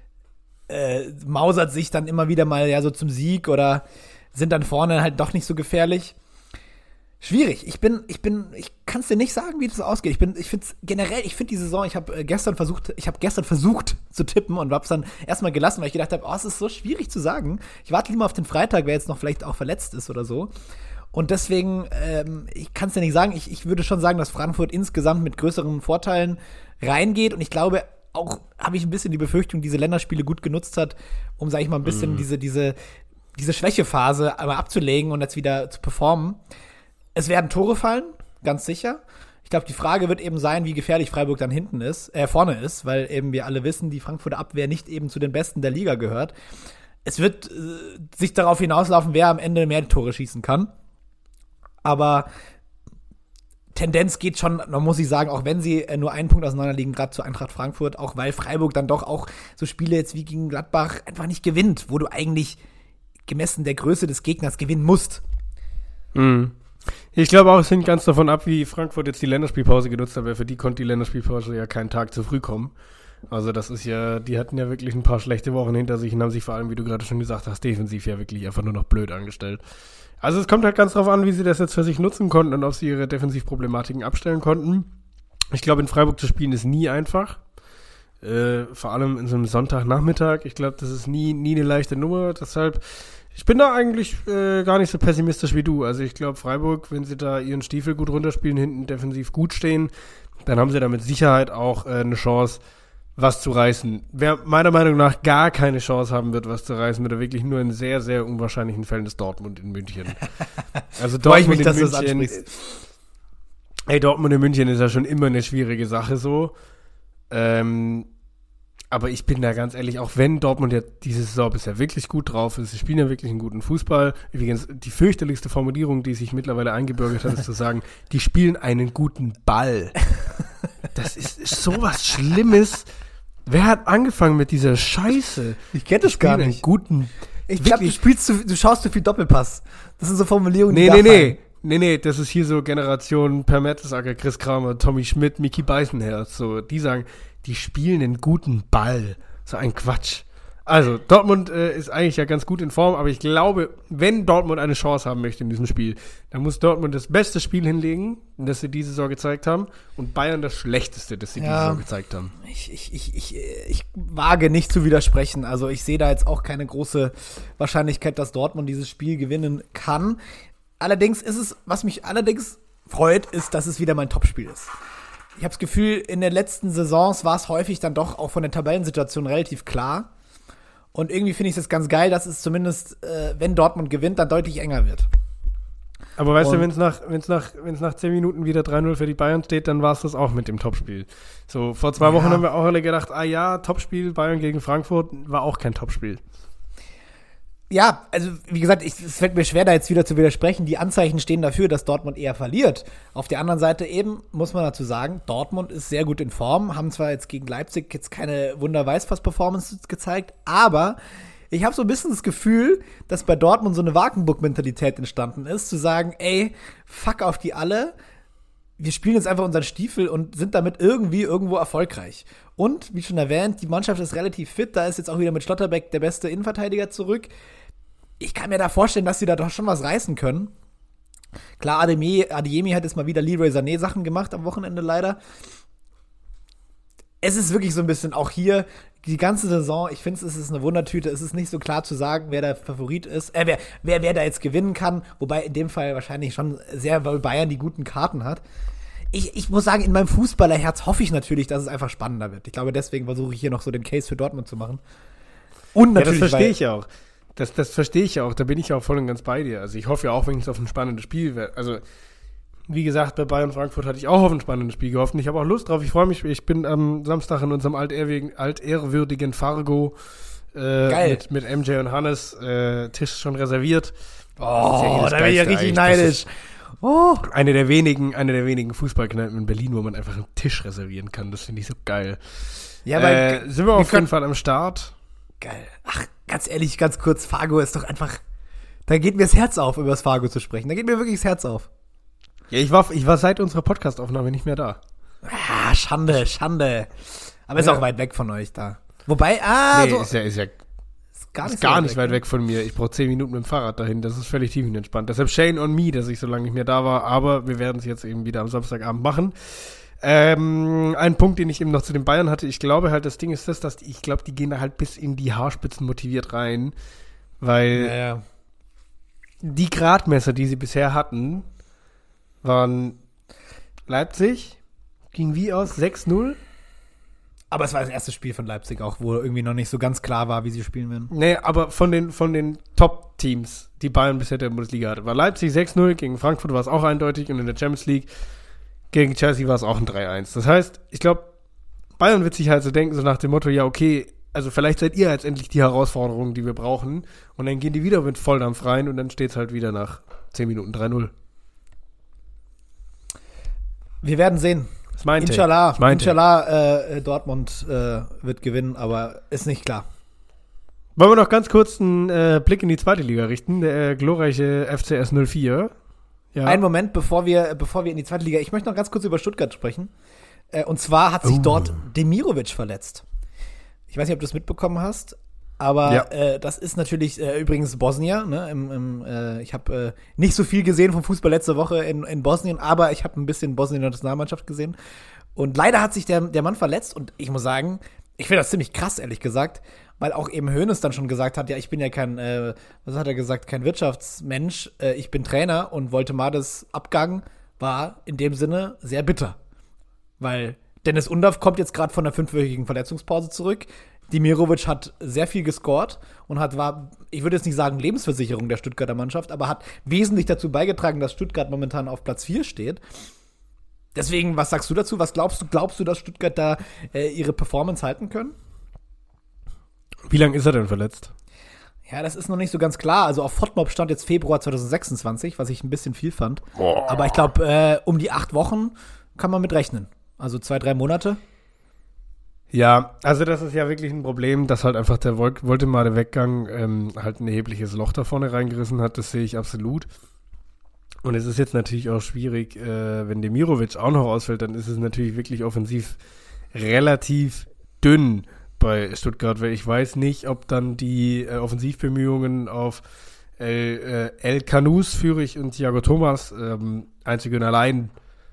Äh, mausert sich dann immer wieder mal ja so zum Sieg oder sind dann vorne halt doch nicht so gefährlich. Schwierig. Ich bin, ich bin, ich kann es dir nicht sagen, wie das ausgeht. Ich bin, ich finde generell, ich finde die Saison, ich habe gestern versucht, ich habe gestern versucht zu tippen und hab's dann erstmal gelassen, weil ich gedacht habe, oh, es ist so schwierig zu sagen. Ich warte lieber auf den Freitag, wer jetzt noch vielleicht auch verletzt ist oder so. Und deswegen, ähm, ich kann es dir nicht sagen. Ich, ich würde schon sagen, dass Frankfurt insgesamt mit größeren Vorteilen reingeht. Und ich glaube, auch habe ich ein bisschen die Befürchtung, diese Länderspiele gut genutzt hat, um, sag ich mal, ein bisschen Mhm. diese, diese, diese Schwächephase einmal abzulegen und jetzt wieder zu performen. Es werden Tore fallen, ganz sicher. Ich glaube, die Frage wird eben sein, wie gefährlich Freiburg dann hinten ist, äh, vorne ist, weil eben wir alle wissen, die Frankfurter Abwehr nicht eben zu den Besten der Liga gehört. Es wird äh, sich darauf hinauslaufen, wer am Ende mehr Tore schießen kann. Aber Tendenz geht schon, man muss ich sagen, auch wenn sie äh, nur einen Punkt auseinander liegen, gerade zu Eintracht Frankfurt, auch weil Freiburg dann doch auch so Spiele jetzt wie gegen Gladbach einfach nicht gewinnt, wo du eigentlich gemessen der Größe des Gegners gewinnen musst. Mhm. Ich glaube auch, es hängt ganz davon ab, wie Frankfurt jetzt die Länderspielpause genutzt hat, weil für die konnte die Länderspielpause ja keinen Tag zu früh kommen. Also das ist ja, die hatten ja wirklich ein paar schlechte Wochen hinter sich und haben sich vor allem, wie du gerade schon gesagt hast, defensiv ja wirklich einfach nur noch blöd angestellt. Also es kommt halt ganz drauf an, wie sie das jetzt für sich nutzen konnten und ob sie ihre Defensivproblematiken abstellen konnten. Ich glaube, in Freiburg zu spielen ist nie einfach. Äh, vor allem in so einem Sonntagnachmittag. Ich glaube, das ist nie, nie eine leichte Nummer. Deshalb, ich bin da eigentlich äh, gar nicht so pessimistisch wie du. Also ich glaube, Freiburg, wenn sie da ihren Stiefel gut runterspielen, hinten defensiv gut stehen, dann haben sie da mit Sicherheit auch äh, eine Chance, was zu reißen. Wer meiner Meinung nach gar keine Chance haben wird, was zu reißen, wird er wirklich nur in sehr, sehr unwahrscheinlichen Fällen ist Dortmund in München. Also Freue ich Dortmund mich, in dass du das München. ansprichst. Ey, Dortmund in München ist ja schon immer eine schwierige Sache so. Ähm, aber ich bin da ganz ehrlich, auch wenn Dortmund ja diese Saison bisher wirklich gut drauf ist, sie spielen ja wirklich einen guten Fußball. Übrigens, die fürchterlichste Formulierung, die sich mittlerweile eingebürgert hat, ist zu sagen, die spielen einen guten Ball. Das ist, ist sowas Schlimmes. Wer hat angefangen mit dieser Scheiße? Ich kenne das Die gar spielen nicht. einen guten. Ich glaube, du spielst zu, du schaust zu viel Doppelpass. Das sind so Formulierungen, Nee, die nee, da nee. fallen. Nee, nee, das ist hier so Generation Per Mertesacker, Chris Kramer, Tommy Schmidt, Micky Beisenherz. So, die sagen, die spielen einen guten Ball. So ein Quatsch. Also, Dortmund äh, ist eigentlich ja ganz gut in Form, aber ich glaube, wenn Dortmund eine Chance haben möchte in diesem Spiel, dann muss Dortmund das beste Spiel hinlegen, das sie diese Saison gezeigt haben, und Bayern das schlechteste, das sie Ja. diese Saison gezeigt haben. Ich, ich, ich, ich, ich wage nicht zu widersprechen. Also ich sehe da jetzt auch keine große Wahrscheinlichkeit, dass Dortmund dieses Spiel gewinnen kann. Allerdings ist es, was mich allerdings freut, ist, dass es wieder mein Topspiel ist. Ich habe das Gefühl, in den letzten Saisons war es häufig dann doch auch von der Tabellensituation relativ klar. Und irgendwie finde ich es ganz geil, dass es zumindest, äh, wenn Dortmund gewinnt, dann deutlich enger wird. Aber weißt Und- du, wenn es nach, wenn's nach, wenn's nach zehn Minuten wieder drei null für die Bayern steht, dann war es das auch mit dem Topspiel. So, vor zwei Ja. Wochen haben wir auch alle gedacht, ah ja, Topspiel, Bayern gegen Frankfurt, war auch kein Topspiel. Ja, also wie gesagt, ich, es fällt mir schwer, da jetzt wieder zu widersprechen. Die Anzeichen stehen dafür, dass Dortmund eher verliert. Auf der anderen Seite eben, muss man dazu sagen, Dortmund ist sehr gut in Form, haben zwar jetzt gegen Leipzig jetzt keine Wunder-Weiß-Pass-Performance gezeigt, aber ich habe so ein bisschen das Gefühl, dass bei Dortmund so eine Wagenburg-Mentalität entstanden ist, zu sagen, ey, fuck auf die alle, wir spielen jetzt einfach unseren Stiefel und sind damit irgendwie irgendwo erfolgreich. Und, wie schon erwähnt, die Mannschaft ist relativ fit, da ist jetzt auch wieder mit Schlotterbeck der beste Innenverteidiger zurück. Ich kann mir da vorstellen, dass sie da doch schon was reißen können. Klar, Ademi, Adeyemi hat jetzt mal wieder Leroy Sané Sachen gemacht am Wochenende leider. Es ist wirklich so ein bisschen auch hier die ganze Saison, ich finde, es ist eine Wundertüte. Es ist nicht so klar zu sagen, wer der Favorit ist, äh, wer, wer, wer da jetzt gewinnen kann. Wobei in dem Fall wahrscheinlich schon sehr, weil Bayern die guten Karten hat. Ich, ich muss sagen, in meinem Fußballerherz hoffe ich natürlich, dass es einfach spannender wird. Ich glaube, deswegen versuche ich hier noch so den Case für Dortmund zu machen. Und natürlich, ja, das verstehe ich auch. Das, das verstehe ich auch, da bin ich auch voll und ganz bei dir. Also ich hoffe ja auch, wenn es auf ein spannendes Spiel wird. Also, wie gesagt, bei Bayern Frankfurt hatte ich auch auf ein spannendes Spiel gehofft. Und ich habe auch Lust drauf. Ich freue mich, ich bin am Samstag in unserem altehrwürdigen, altehrwürdigen Fargo äh, mit, mit M J und Hannes, äh, Tisch schon reserviert. Oh, da bin ich ja richtig neidisch. Oh. Eine der wenigen, eine der wenigen Fußballkneipen in Berlin, wo man einfach einen Tisch reservieren kann. Das finde ich so geil. Ja, weil äh, sind wir, wir auf jeden Fall am Start. Geil. Ach, ganz ehrlich, ganz kurz, Fargo ist doch einfach, da geht mir das Herz auf, über das Fargo zu sprechen. Da geht mir wirklich das Herz auf. Ja, ich war, ich war seit unserer Podcast-Aufnahme nicht mehr da. Ah, Schande, Schande. Aber ja. Ist auch weit weg von euch da. Wobei, ah, nee, so. ist ja, ist ja ist gar nicht, ist gar so nicht weit weg, weg von mir. Ich brauche zehn Minuten mit dem Fahrrad dahin. Das ist völlig tiefenentspannt. Deshalb Shame on me, dass ich so lange nicht mehr da war. Aber wir werden es jetzt eben wieder am Samstagabend machen. Ähm, ein Punkt, den ich eben noch zu den Bayern hatte, ich glaube halt, das Ding ist das, dass die, ich glaube, die gehen da halt bis in die Haarspitzen motiviert rein, weil ja, ja. die Gradmesser, die sie bisher hatten, waren Leipzig, ging wie aus? sechs null? Aber es war das erste Spiel von Leipzig auch, wo irgendwie noch nicht so ganz klar war, wie sie spielen werden. Nee, aber von den, von den Top-Teams, die Bayern bisher der Bundesliga hatte, war Leipzig sechs null, gegen Frankfurt war es auch eindeutig und in der Champions League gegen Chelsea war es auch ein drei eins. Das heißt, ich glaube, Bayern wird sich halt so denken, so nach dem Motto, ja, okay, also vielleicht seid ihr jetzt endlich die Herausforderung, die wir brauchen. Und dann gehen die wieder mit Volldampf rein und dann steht es halt wieder nach zehn Minuten drei null. Wir werden sehen. Das meinte Inshallah, ich. Meinte. Inshallah äh, Dortmund äh, wird gewinnen, aber ist nicht klar. Wollen wir noch ganz kurz einen äh, Blick in die zweite Liga richten? Der äh, glorreiche F C S null vier. Ja. Einen Moment, bevor wir, bevor wir in die zweite Liga, ich möchte noch ganz kurz über Stuttgart sprechen. Äh, und zwar hat sich oh. dort Demirovic verletzt. Ich weiß nicht, ob du es mitbekommen hast, aber ja. äh, das ist natürlich äh, übrigens Bosnier. Ne? Im, im, äh, ich habe äh, nicht so viel gesehen vom Fußball letzte Woche in, in Bosnien, aber ich habe ein bisschen Bosnien in der Nationalmannschaft gesehen. Und leider hat sich der, der Mann verletzt und ich muss sagen, ich finde das ziemlich krass, ehrlich gesagt, weil auch eben Hoeneß dann schon gesagt hat, ja, ich bin ja kein, äh, was hat er gesagt, kein Wirtschaftsmensch, äh, ich bin Trainer und Woltemades Abgang war in dem Sinne sehr bitter. Weil Dennis Undav kommt jetzt gerade von einer fünfwöchigen Verletzungspause zurück. Demirovic hat sehr viel gescored und hat, war, ich würde jetzt nicht sagen Lebensversicherung der Stuttgarter Mannschaft, aber hat wesentlich dazu beigetragen, dass Stuttgart momentan auf Platz vier steht. Deswegen, was sagst du dazu? Was glaubst du? Glaubst du, dass Stuttgart da äh, ihre Performance halten können? Wie lange ist er denn verletzt? Ja, das ist noch nicht so ganz klar. Also auf FOTMOB stand jetzt Februar zwanzig sechsundzwanzig, was ich ein bisschen viel fand. Boah. Aber ich glaube, äh, um die acht Wochen kann man mit rechnen. Also zwei, drei Monate. Ja, also das ist ja wirklich ein Problem, dass halt einfach der Vol- Woltemade-Weggang ähm, halt ein erhebliches Loch da vorne reingerissen hat. Das sehe ich absolut. Und es ist jetzt natürlich auch schwierig, äh, wenn Demirovic auch noch ausfällt, dann ist es natürlich wirklich offensiv relativ dünn bei Stuttgart, weil ich weiß nicht, ob dann die äh, Offensivbemühungen auf El, äh, El Canus, Führig und Thiago Thomas ähm, einzig und allein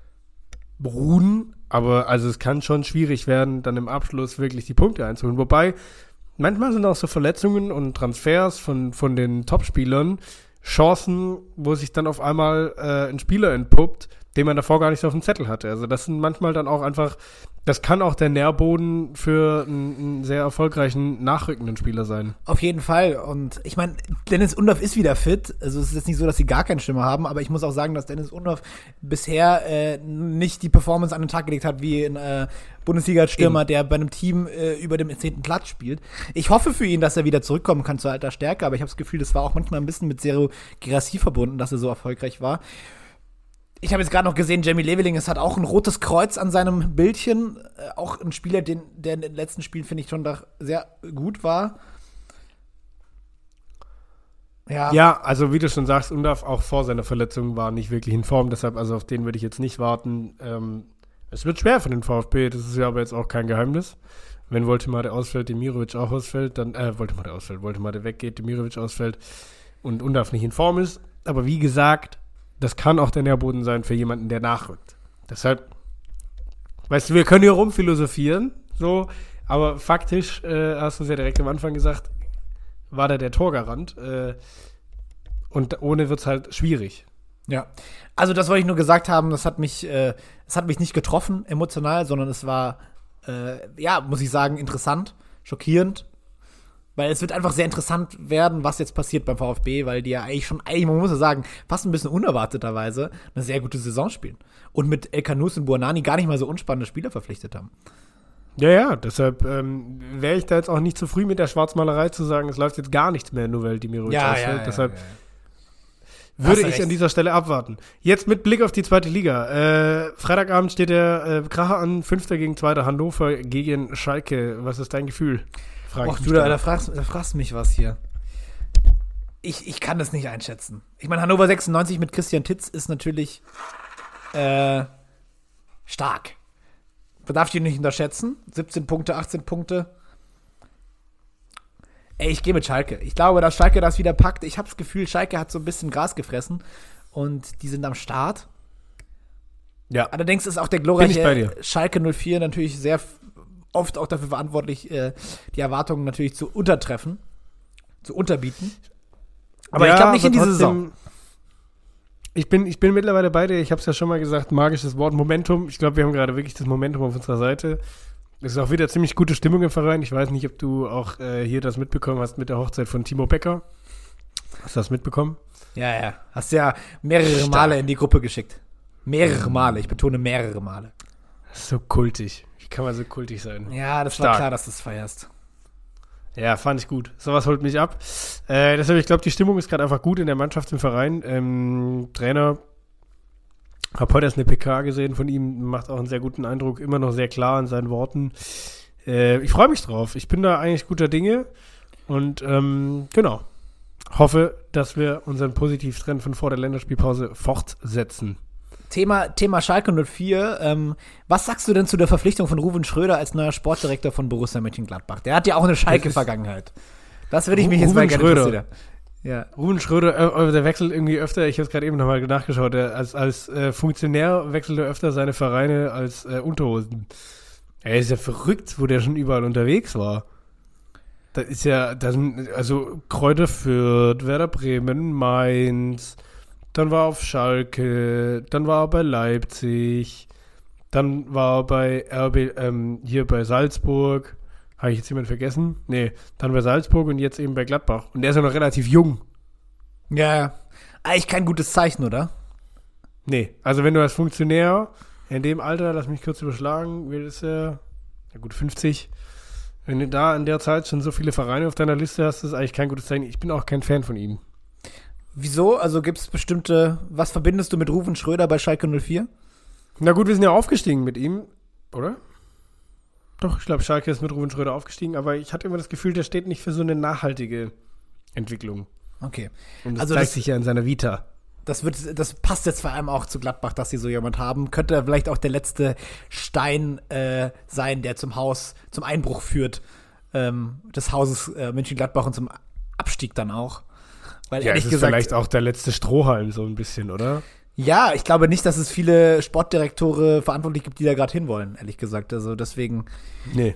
beruhen, aber also es kann schon schwierig werden, dann im Abschluss wirklich die Punkte einzuholen. Wobei, manchmal sind auch so Verletzungen und Transfers von, von den Topspielern Chancen, wo sich dann auf einmal äh, ein Spieler entpuppt, den man davor gar nicht so auf dem Zettel hatte. Also das sind manchmal dann auch einfach, das kann auch der Nährboden für einen, einen sehr erfolgreichen, nachrückenden Spieler sein. Auf jeden Fall. Und ich meine, Dennis Undorf ist wieder fit. Also es ist jetzt nicht so, dass sie gar keine Stimme haben, aber ich muss auch sagen, dass Dennis Undorf bisher äh, nicht die Performance an den Tag gelegt hat wie ein äh, Bundesliga-Stürmer, der bei einem Team äh, über dem zehnten Platz spielt. Ich hoffe für ihn, dass er wieder zurückkommen kann zu alter Stärke, aber ich habe das Gefühl, das war auch manchmal ein bisschen mit Zero Girassi verbunden, dass er so erfolgreich war. Ich habe jetzt gerade noch gesehen, Jamie Leveling, es hat auch ein rotes Kreuz an seinem Bildchen. Äh, auch ein Spieler, den, der in den letzten Spielen, finde ich, schon da sehr gut war. Ja. ja, also wie du schon sagst, Undorf auch vor seiner Verletzung war nicht wirklich in Form. Deshalb, also auf den würde ich jetzt nicht warten. Ähm, es wird schwer für den VfB, das ist ja aber jetzt auch kein Geheimnis. Wenn Woltemade ausfällt, Demirovic auch ausfällt, dann, äh, Woltemade ausfällt, Woltemade weggeht, Demirovic ausfällt und Undorf nicht in Form ist. Aber wie gesagt, das kann auch der Nährboden sein für jemanden, der nachrückt. Deshalb, weißt du, wir können hier rumphilosophieren, so, aber faktisch, äh, hast du es ja direkt am Anfang gesagt, war da der Torgarant. Äh, und ohne wird es halt schwierig. Ja, also das wollte ich nur gesagt haben, das hat mich, äh, das hat mich nicht getroffen emotional, sondern es war, äh, ja, muss ich sagen, interessant, schockierend. Weil es wird einfach sehr interessant werden, was jetzt passiert beim VfB, weil die ja eigentlich schon, eigentlich, man muss ja sagen, fast ein bisschen unerwarteterweise eine sehr gute Saison spielen. Und mit El Kanous und Buonani gar nicht mal so unspannende Spieler verpflichtet haben. Ja, ja, deshalb ähm, wäre ich da jetzt auch nicht zu früh mit der Schwarzmalerei zu sagen, es läuft jetzt gar nichts mehr, nur weil Demirovic ja, ausfällt. ja, ja, deshalb ja, ja. würde ich an dieser Stelle abwarten. Jetzt mit Blick auf die zweite Liga. Äh, Freitagabend steht der äh, Kracher an, Fünfter gegen Zweiter, Hannover gegen Schalke. Was ist dein Gefühl? Ach du, da, da, fragst, da fragst mich was hier. Ich, ich kann das nicht einschätzen. Ich meine, Hannover sechsundneunzig mit Christian Titz ist natürlich äh, stark. Man darf die nicht unterschätzen. siebzehn Punkte, achtzehn Punkte. Ey, ich gehe mit Schalke. Ich glaube, dass Schalke das wieder packt. Ich habe das Gefühl, Schalke hat so ein bisschen Gras gefressen und die sind am Start. Ja. Allerdings ist auch der glorreiche Schalke null vier natürlich sehr oft auch dafür verantwortlich, äh, die Erwartungen natürlich zu untertreffen, zu unterbieten. Aber ja, ich glaube nicht in die Saison. Ich bin, ich bin mittlerweile bei dir, ich habe es ja schon mal gesagt, magisches Wort Momentum. Ich glaube, wir haben gerade wirklich das Momentum auf unserer Seite. Es ist auch wieder ziemlich gute Stimmung im Verein. Ich weiß nicht, ob du auch äh, hier das mitbekommen hast mit der Hochzeit von Timo Becker. Hast du das mitbekommen? Ja, ja. Hast ja mehrere Stark. Male in die Gruppe geschickt. Mehrere Male, ich betone mehrere Male. So kultig. Wie kann man so kultig sein? Ja, das Stark. War klar, dass du es feierst. Ja, fand ich gut. Sowas holt mich ab. Äh, deshalb, ich glaube, die Stimmung ist gerade einfach gut in der Mannschaft, im Verein. Ähm, Trainer, habe heute erst eine P K gesehen von ihm, macht auch einen sehr guten Eindruck, immer noch sehr klar in seinen Worten. Äh, ich freue mich drauf. Ich bin da eigentlich guter Dinge und ähm, genau, hoffe, dass wir unseren Positivtrend von vor der Länderspielpause fortsetzen. Thema, Thema Schalke null vier. Ähm, was sagst du denn zu der Verpflichtung von Ruven Schröder als neuer Sportdirektor von Borussia Mönchengladbach? Der hat ja auch eine Schalke-Vergangenheit. Das würde ich mich Ruven jetzt mal gerne interessieren. Ja. Ruven Schröder, äh, der wechselt irgendwie öfter, ich habe es gerade eben nochmal nachgeschaut, der als, als äh, Funktionär wechselt er öfter seine Vereine als äh, Unterhosen. Er ist ja verrückt, wo der schon überall unterwegs war. Das ist ja, das, also Kräuter Fürth, Werder Bremen, Mainz, dann war er auf Schalke, dann war er bei Leipzig, dann war er bei R B, ähm, hier bei Salzburg. Habe ich jetzt jemanden vergessen? Nee, dann bei Salzburg und jetzt eben bei Gladbach. Und der ist ja noch relativ jung. Ja, eigentlich kein gutes Zeichen, oder? Nee, also wenn du als Funktionär in dem Alter, lass mich kurz überschlagen, wie ist er? Ja gut, fünfzig. Wenn du da in der Zeit schon so viele Vereine auf deiner Liste hast, ist eigentlich kein gutes Zeichen. Ich bin auch kein Fan von ihm. Wieso? Also gibt es bestimmte, was verbindest du mit Ruven Schröder bei Schalke null vier? Na gut, wir sind ja aufgestiegen mit ihm, oder? Doch, ich glaube, Schalke ist mit Ruven Schröder aufgestiegen, aber ich hatte immer das Gefühl, der steht nicht für so eine nachhaltige Entwicklung. Okay. Und das also zeigt das, sich ja in seiner Vita. Das, wird, das passt jetzt vor allem auch zu Gladbach, dass sie so jemand haben. Könnte vielleicht auch der letzte Stein äh, sein, der zum Haus, zum Einbruch führt, ähm, des Hauses äh, Mönchengladbach und zum Abstieg dann auch. Weil ja, ehrlich es ist gesagt, vielleicht auch der letzte Strohhalm so ein bisschen, oder? Ja, ich glaube nicht, dass es viele Sportdirektore verantwortlich gibt, die da gerade hinwollen, ehrlich gesagt. Also deswegen. Nee.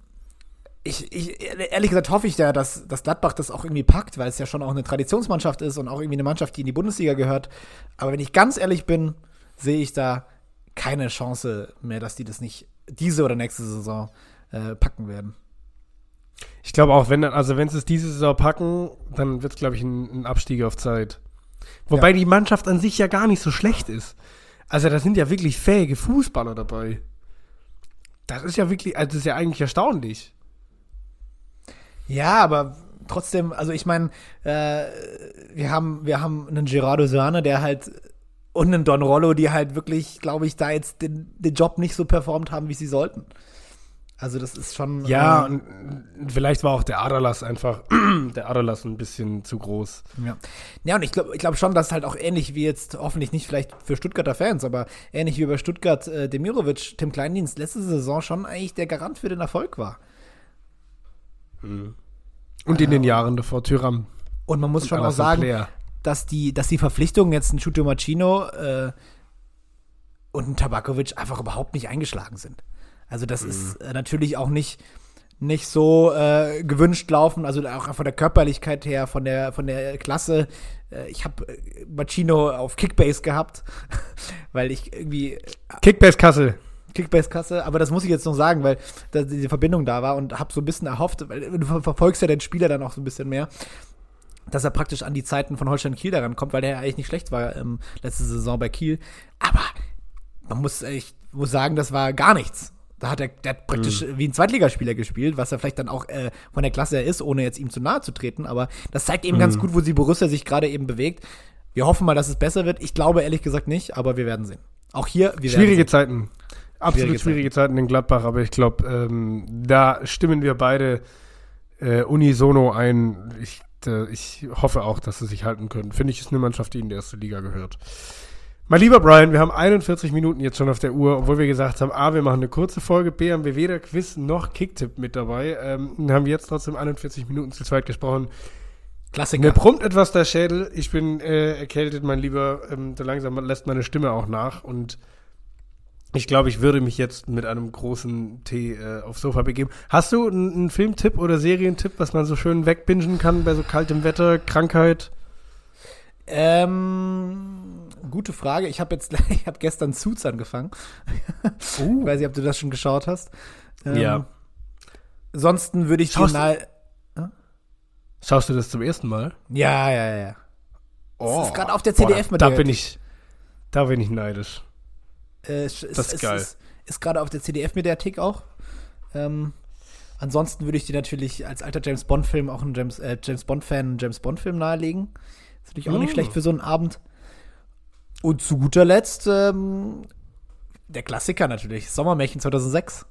Ich, ich, ehrlich gesagt hoffe ich ja, dass, dass Gladbach das auch irgendwie packt, weil es ja schon auch eine Traditionsmannschaft ist und auch irgendwie eine Mannschaft, die in die Bundesliga gehört. Aber wenn ich ganz ehrlich bin, sehe ich da keine Chance mehr, dass die das nicht diese oder nächste Saison äh, packen werden. Ich glaube auch, wenn dann, also wenn sie es diese Saison packen, dann wird es, glaube ich, ein, ein Abstieg auf Zeit. Wobei ja. die Mannschaft an sich ja gar nicht so schlecht ist. Also da sind ja wirklich fähige Fußballer dabei. Das ist ja wirklich, also das ist ja eigentlich erstaunlich. Ja, aber trotzdem, also ich meine, äh, wir haben, wir haben einen Gerardo Sörne, der halt und einen Don Rollo, die halt wirklich, glaube ich, da jetzt den, den Job nicht so performt haben, wie sie sollten. Also das ist schon. Ja, äh, und vielleicht war auch der Aderlass einfach, der Aderlass ein bisschen zu groß. Ja, ja und ich glaube ich glaub schon, dass halt auch ähnlich wie jetzt, hoffentlich nicht vielleicht für Stuttgarter Fans, aber ähnlich wie bei Stuttgart äh, Demirovic, Tim Kleindienst letzte Saison schon eigentlich der Garant für den Erfolg war. Mhm. Und in äh, den Jahren davor Thuram. Und man muss und schon auch sagen, Player. dass die, dass die Verpflichtungen jetzt ein Chuto Machino äh, und ein Tabakovic einfach überhaupt nicht eingeschlagen sind. Also das mhm. ist äh, natürlich auch nicht, nicht so äh, gewünscht laufen, also auch von der Körperlichkeit her, von der, von der Klasse. Äh, ich habe äh, Machino auf Kickbase gehabt, weil ich irgendwie äh, Kickbase-Kasse. Kickbase-Kasse, aber das muss ich jetzt noch sagen, weil da diese Verbindung da war und habe so ein bisschen erhofft, weil du ver- verfolgst ja den Spieler dann auch so ein bisschen mehr, dass er praktisch an die Zeiten von Holstein Kiel daran kommt, weil der ja eigentlich nicht schlecht war ähm, letzte Saison bei Kiel. Aber man muss, ich muss sagen, das war gar nichts. Da hat er, der hat praktisch mhm. wie ein Zweitligaspieler gespielt, was er vielleicht dann auch äh, von der Klasse her ist, ohne jetzt ihm zu nahe zu treten. Aber das zeigt eben mhm. ganz gut, wo die Borussia sich gerade eben bewegt. Wir hoffen mal, dass es besser wird. Ich glaube ehrlich gesagt nicht, aber wir werden sehen. Auch hier, wir Schwierige werden sehen. Zeiten. Absolut schwierige, schwierige Zeiten. Zeiten in Gladbach, aber ich glaube, ähm, da stimmen wir beide äh, unisono ein. Ich, äh, ich hoffe auch, dass sie sich halten können. Finde ich, ist eine Mannschaft, die in die erste Liga gehört. Mein lieber Brian, wir haben einundvierzig Minuten jetzt schon auf der Uhr, obwohl wir gesagt haben, A, wir machen eine kurze Folge, B, haben wir weder Quiz noch Kicktipp mit dabei. Ähm, haben jetzt trotzdem einundvierzig Minuten zu zweit gesprochen. Klassiker. Mir brummt etwas der Schädel. Ich bin äh, erkältet, mein Lieber. Ähm, so langsam lässt meine Stimme auch nach und ich glaube, ich würde mich jetzt mit einem großen Tee äh, aufs Sofa begeben. Hast du einen, einen Filmtipp oder Serientipp, was man so schön wegbingen kann bei so kaltem Wetter, Krankheit? Ähm, gute Frage. Ich habe jetzt, ich habe gestern Suits angefangen. Uh. Ich weiß nicht, ob du das schon geschaut hast. Ähm, ja. Ansonsten würde ich Schaust dir nahe. Äh? Schaust du das zum ersten Mal? Ja, ja, ja. Oh, das ist gerade auf der C D F mit da, da bin ich, da bin ich neidisch. Äh, es, das ist es, geil. Ist, ist gerade auf der C D F-Mediathek auch. Ähm, ansonsten würde ich dir natürlich als alter James Bond-Film auch einen James, äh, James Bond-Fan einen James Bond-Film nahelegen. Ist natürlich auch oh. nicht schlecht für so einen Abend. Und zu guter Letzt ähm, der Klassiker natürlich, Sommermärchen zweitausendsechs.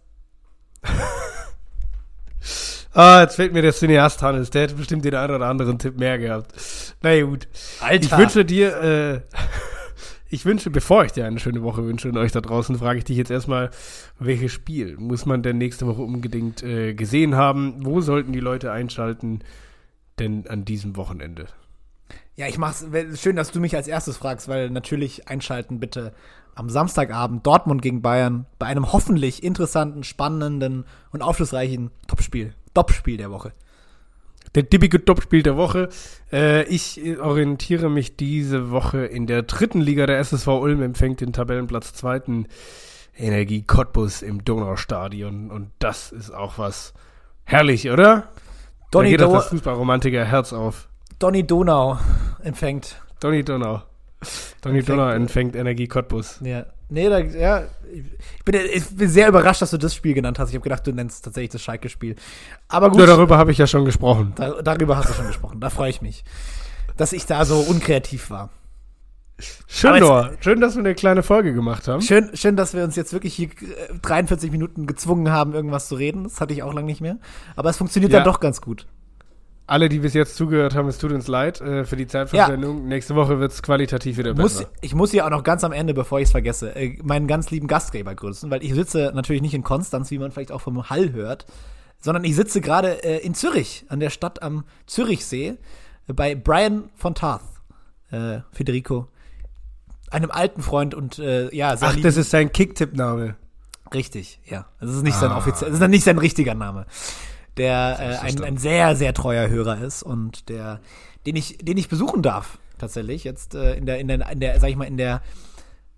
Ah, jetzt fällt mir der Cineast Hannes, der hätte bestimmt den einen oder anderen Tipp mehr gehabt. Na ja, gut. Alter. Ich wünsche dir, äh, ich wünsche, bevor ich dir eine schöne Woche wünsche und euch da draußen, frage ich dich jetzt erstmal, welches Spiel muss man denn nächste Woche unbedingt äh, gesehen haben? Wo sollten die Leute einschalten denn an diesem Wochenende? Ja, ich mach's, schön, dass du mich als erstes fragst, weil natürlich einschalten bitte am Samstagabend Dortmund gegen Bayern bei einem hoffentlich interessanten, spannenden und aufschlussreichen Topspiel. Topspiel der Woche. Der typische Topspiel der Woche. Äh, ich orientiere mich diese Woche in der dritten Liga. Der S S V Ulm empfängt den Tabellenplatz zweiten Energie Cottbus im Donaustadion. Und das ist auch was herrlich, oder? Donny da geht Do- das Fußballromantiker Herz auf. Donny Donau empfängt. Donny Donau. Donny Donau empfängt Energie Cottbus. Ja. Nee, da, ja, ich bin, ich bin sehr überrascht, dass du das Spiel genannt hast. Ich habe gedacht, du nennst tatsächlich das Schalke-Spiel. Aber gut. Ja, darüber habe ich ja schon gesprochen. Da, darüber hast du schon gesprochen. Da freue ich mich, dass ich da so unkreativ war. Schön, Noah. Schön, dass wir eine kleine Folge gemacht haben. Schön, schön, dass wir uns jetzt wirklich hier dreiundvierzig Minuten gezwungen haben, irgendwas zu reden. Das hatte ich auch lange nicht mehr. Aber es funktioniert ja dann doch ganz gut. Alle, die bis jetzt zugehört haben, es tut uns leid äh, für die Zeitverschwendung. Ja. Nächste Woche wird es qualitativ wieder muss, besser. Ich muss hier auch noch ganz am Ende, bevor ich es vergesse, äh, meinen ganz lieben Gastgeber grüßen, weil ich sitze natürlich nicht in Konstanz, wie man vielleicht auch vom Hall hört, sondern ich sitze gerade äh, in Zürich, an der Stadt am Zürichsee, äh, bei Brian von Tarth, äh, Federico, einem alten Freund und äh, ja, sehr Ach, lieben. Das ist sein Kicktipp-Name. Richtig, ja. Das ist nicht ah. sein offiziell, das ist nicht sein richtiger Name. Der äh, ein, ein sehr, sehr treuer Hörer ist und der, den ich, den ich besuchen darf, tatsächlich, jetzt äh, in der, in der, in der, sag ich mal, in der,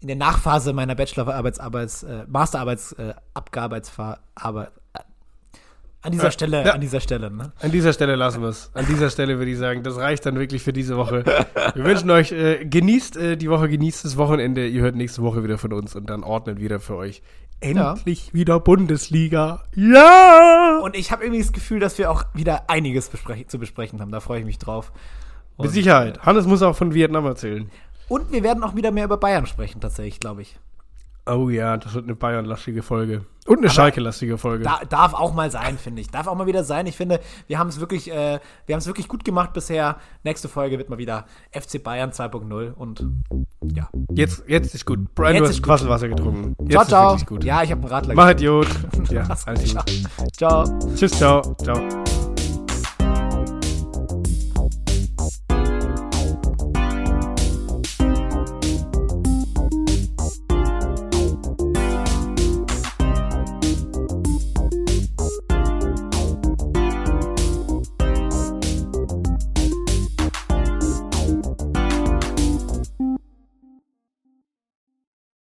in der Nachphase meiner Bachelorarbeits, Arbeits, äh, Masterarbeits, äh, Abgabeitsarbeit. An dieser Ja, Stelle, ja. an dieser Stelle, ne? An dieser Stelle lassen wir es. An dieser Stelle würde ich sagen, das reicht dann wirklich für diese Woche. Wir wünschen euch, äh, genießt äh, die Woche, genießt das Wochenende. Ihr hört nächste Woche wieder von uns und dann ordnen wieder für euch. Endlich ja. wieder Bundesliga. Ja! Und ich habe irgendwie das Gefühl, dass wir auch wieder einiges besprech- zu besprechen haben. Da freue ich mich drauf. Und, Mit Sicherheit. Hannes muss auch von Vietnam erzählen. Und wir werden auch wieder mehr über Bayern sprechen, tatsächlich, glaube ich. Oh ja, das wird eine Bayern-lastige Folge. Und eine Schalke-lastige Folge. Da, darf auch mal sein, finde ich. Darf auch mal wieder sein. Ich finde, wir haben es wirklich, äh, wir haben es wirklich gut gemacht bisher. Nächste Folge wird mal wieder F C Bayern zwei Punkt null und ja. Jetzt, jetzt ist gut. Brian, Jetzt du hast ist Quasselwasser getrunken. Jetzt Ciao, ist ciao. wirklich gut. Ja, ich habe einen Radler. Mach Idiot. Ja, alles ciao. gut. Ciao. Tschüss, ciao. Ciao.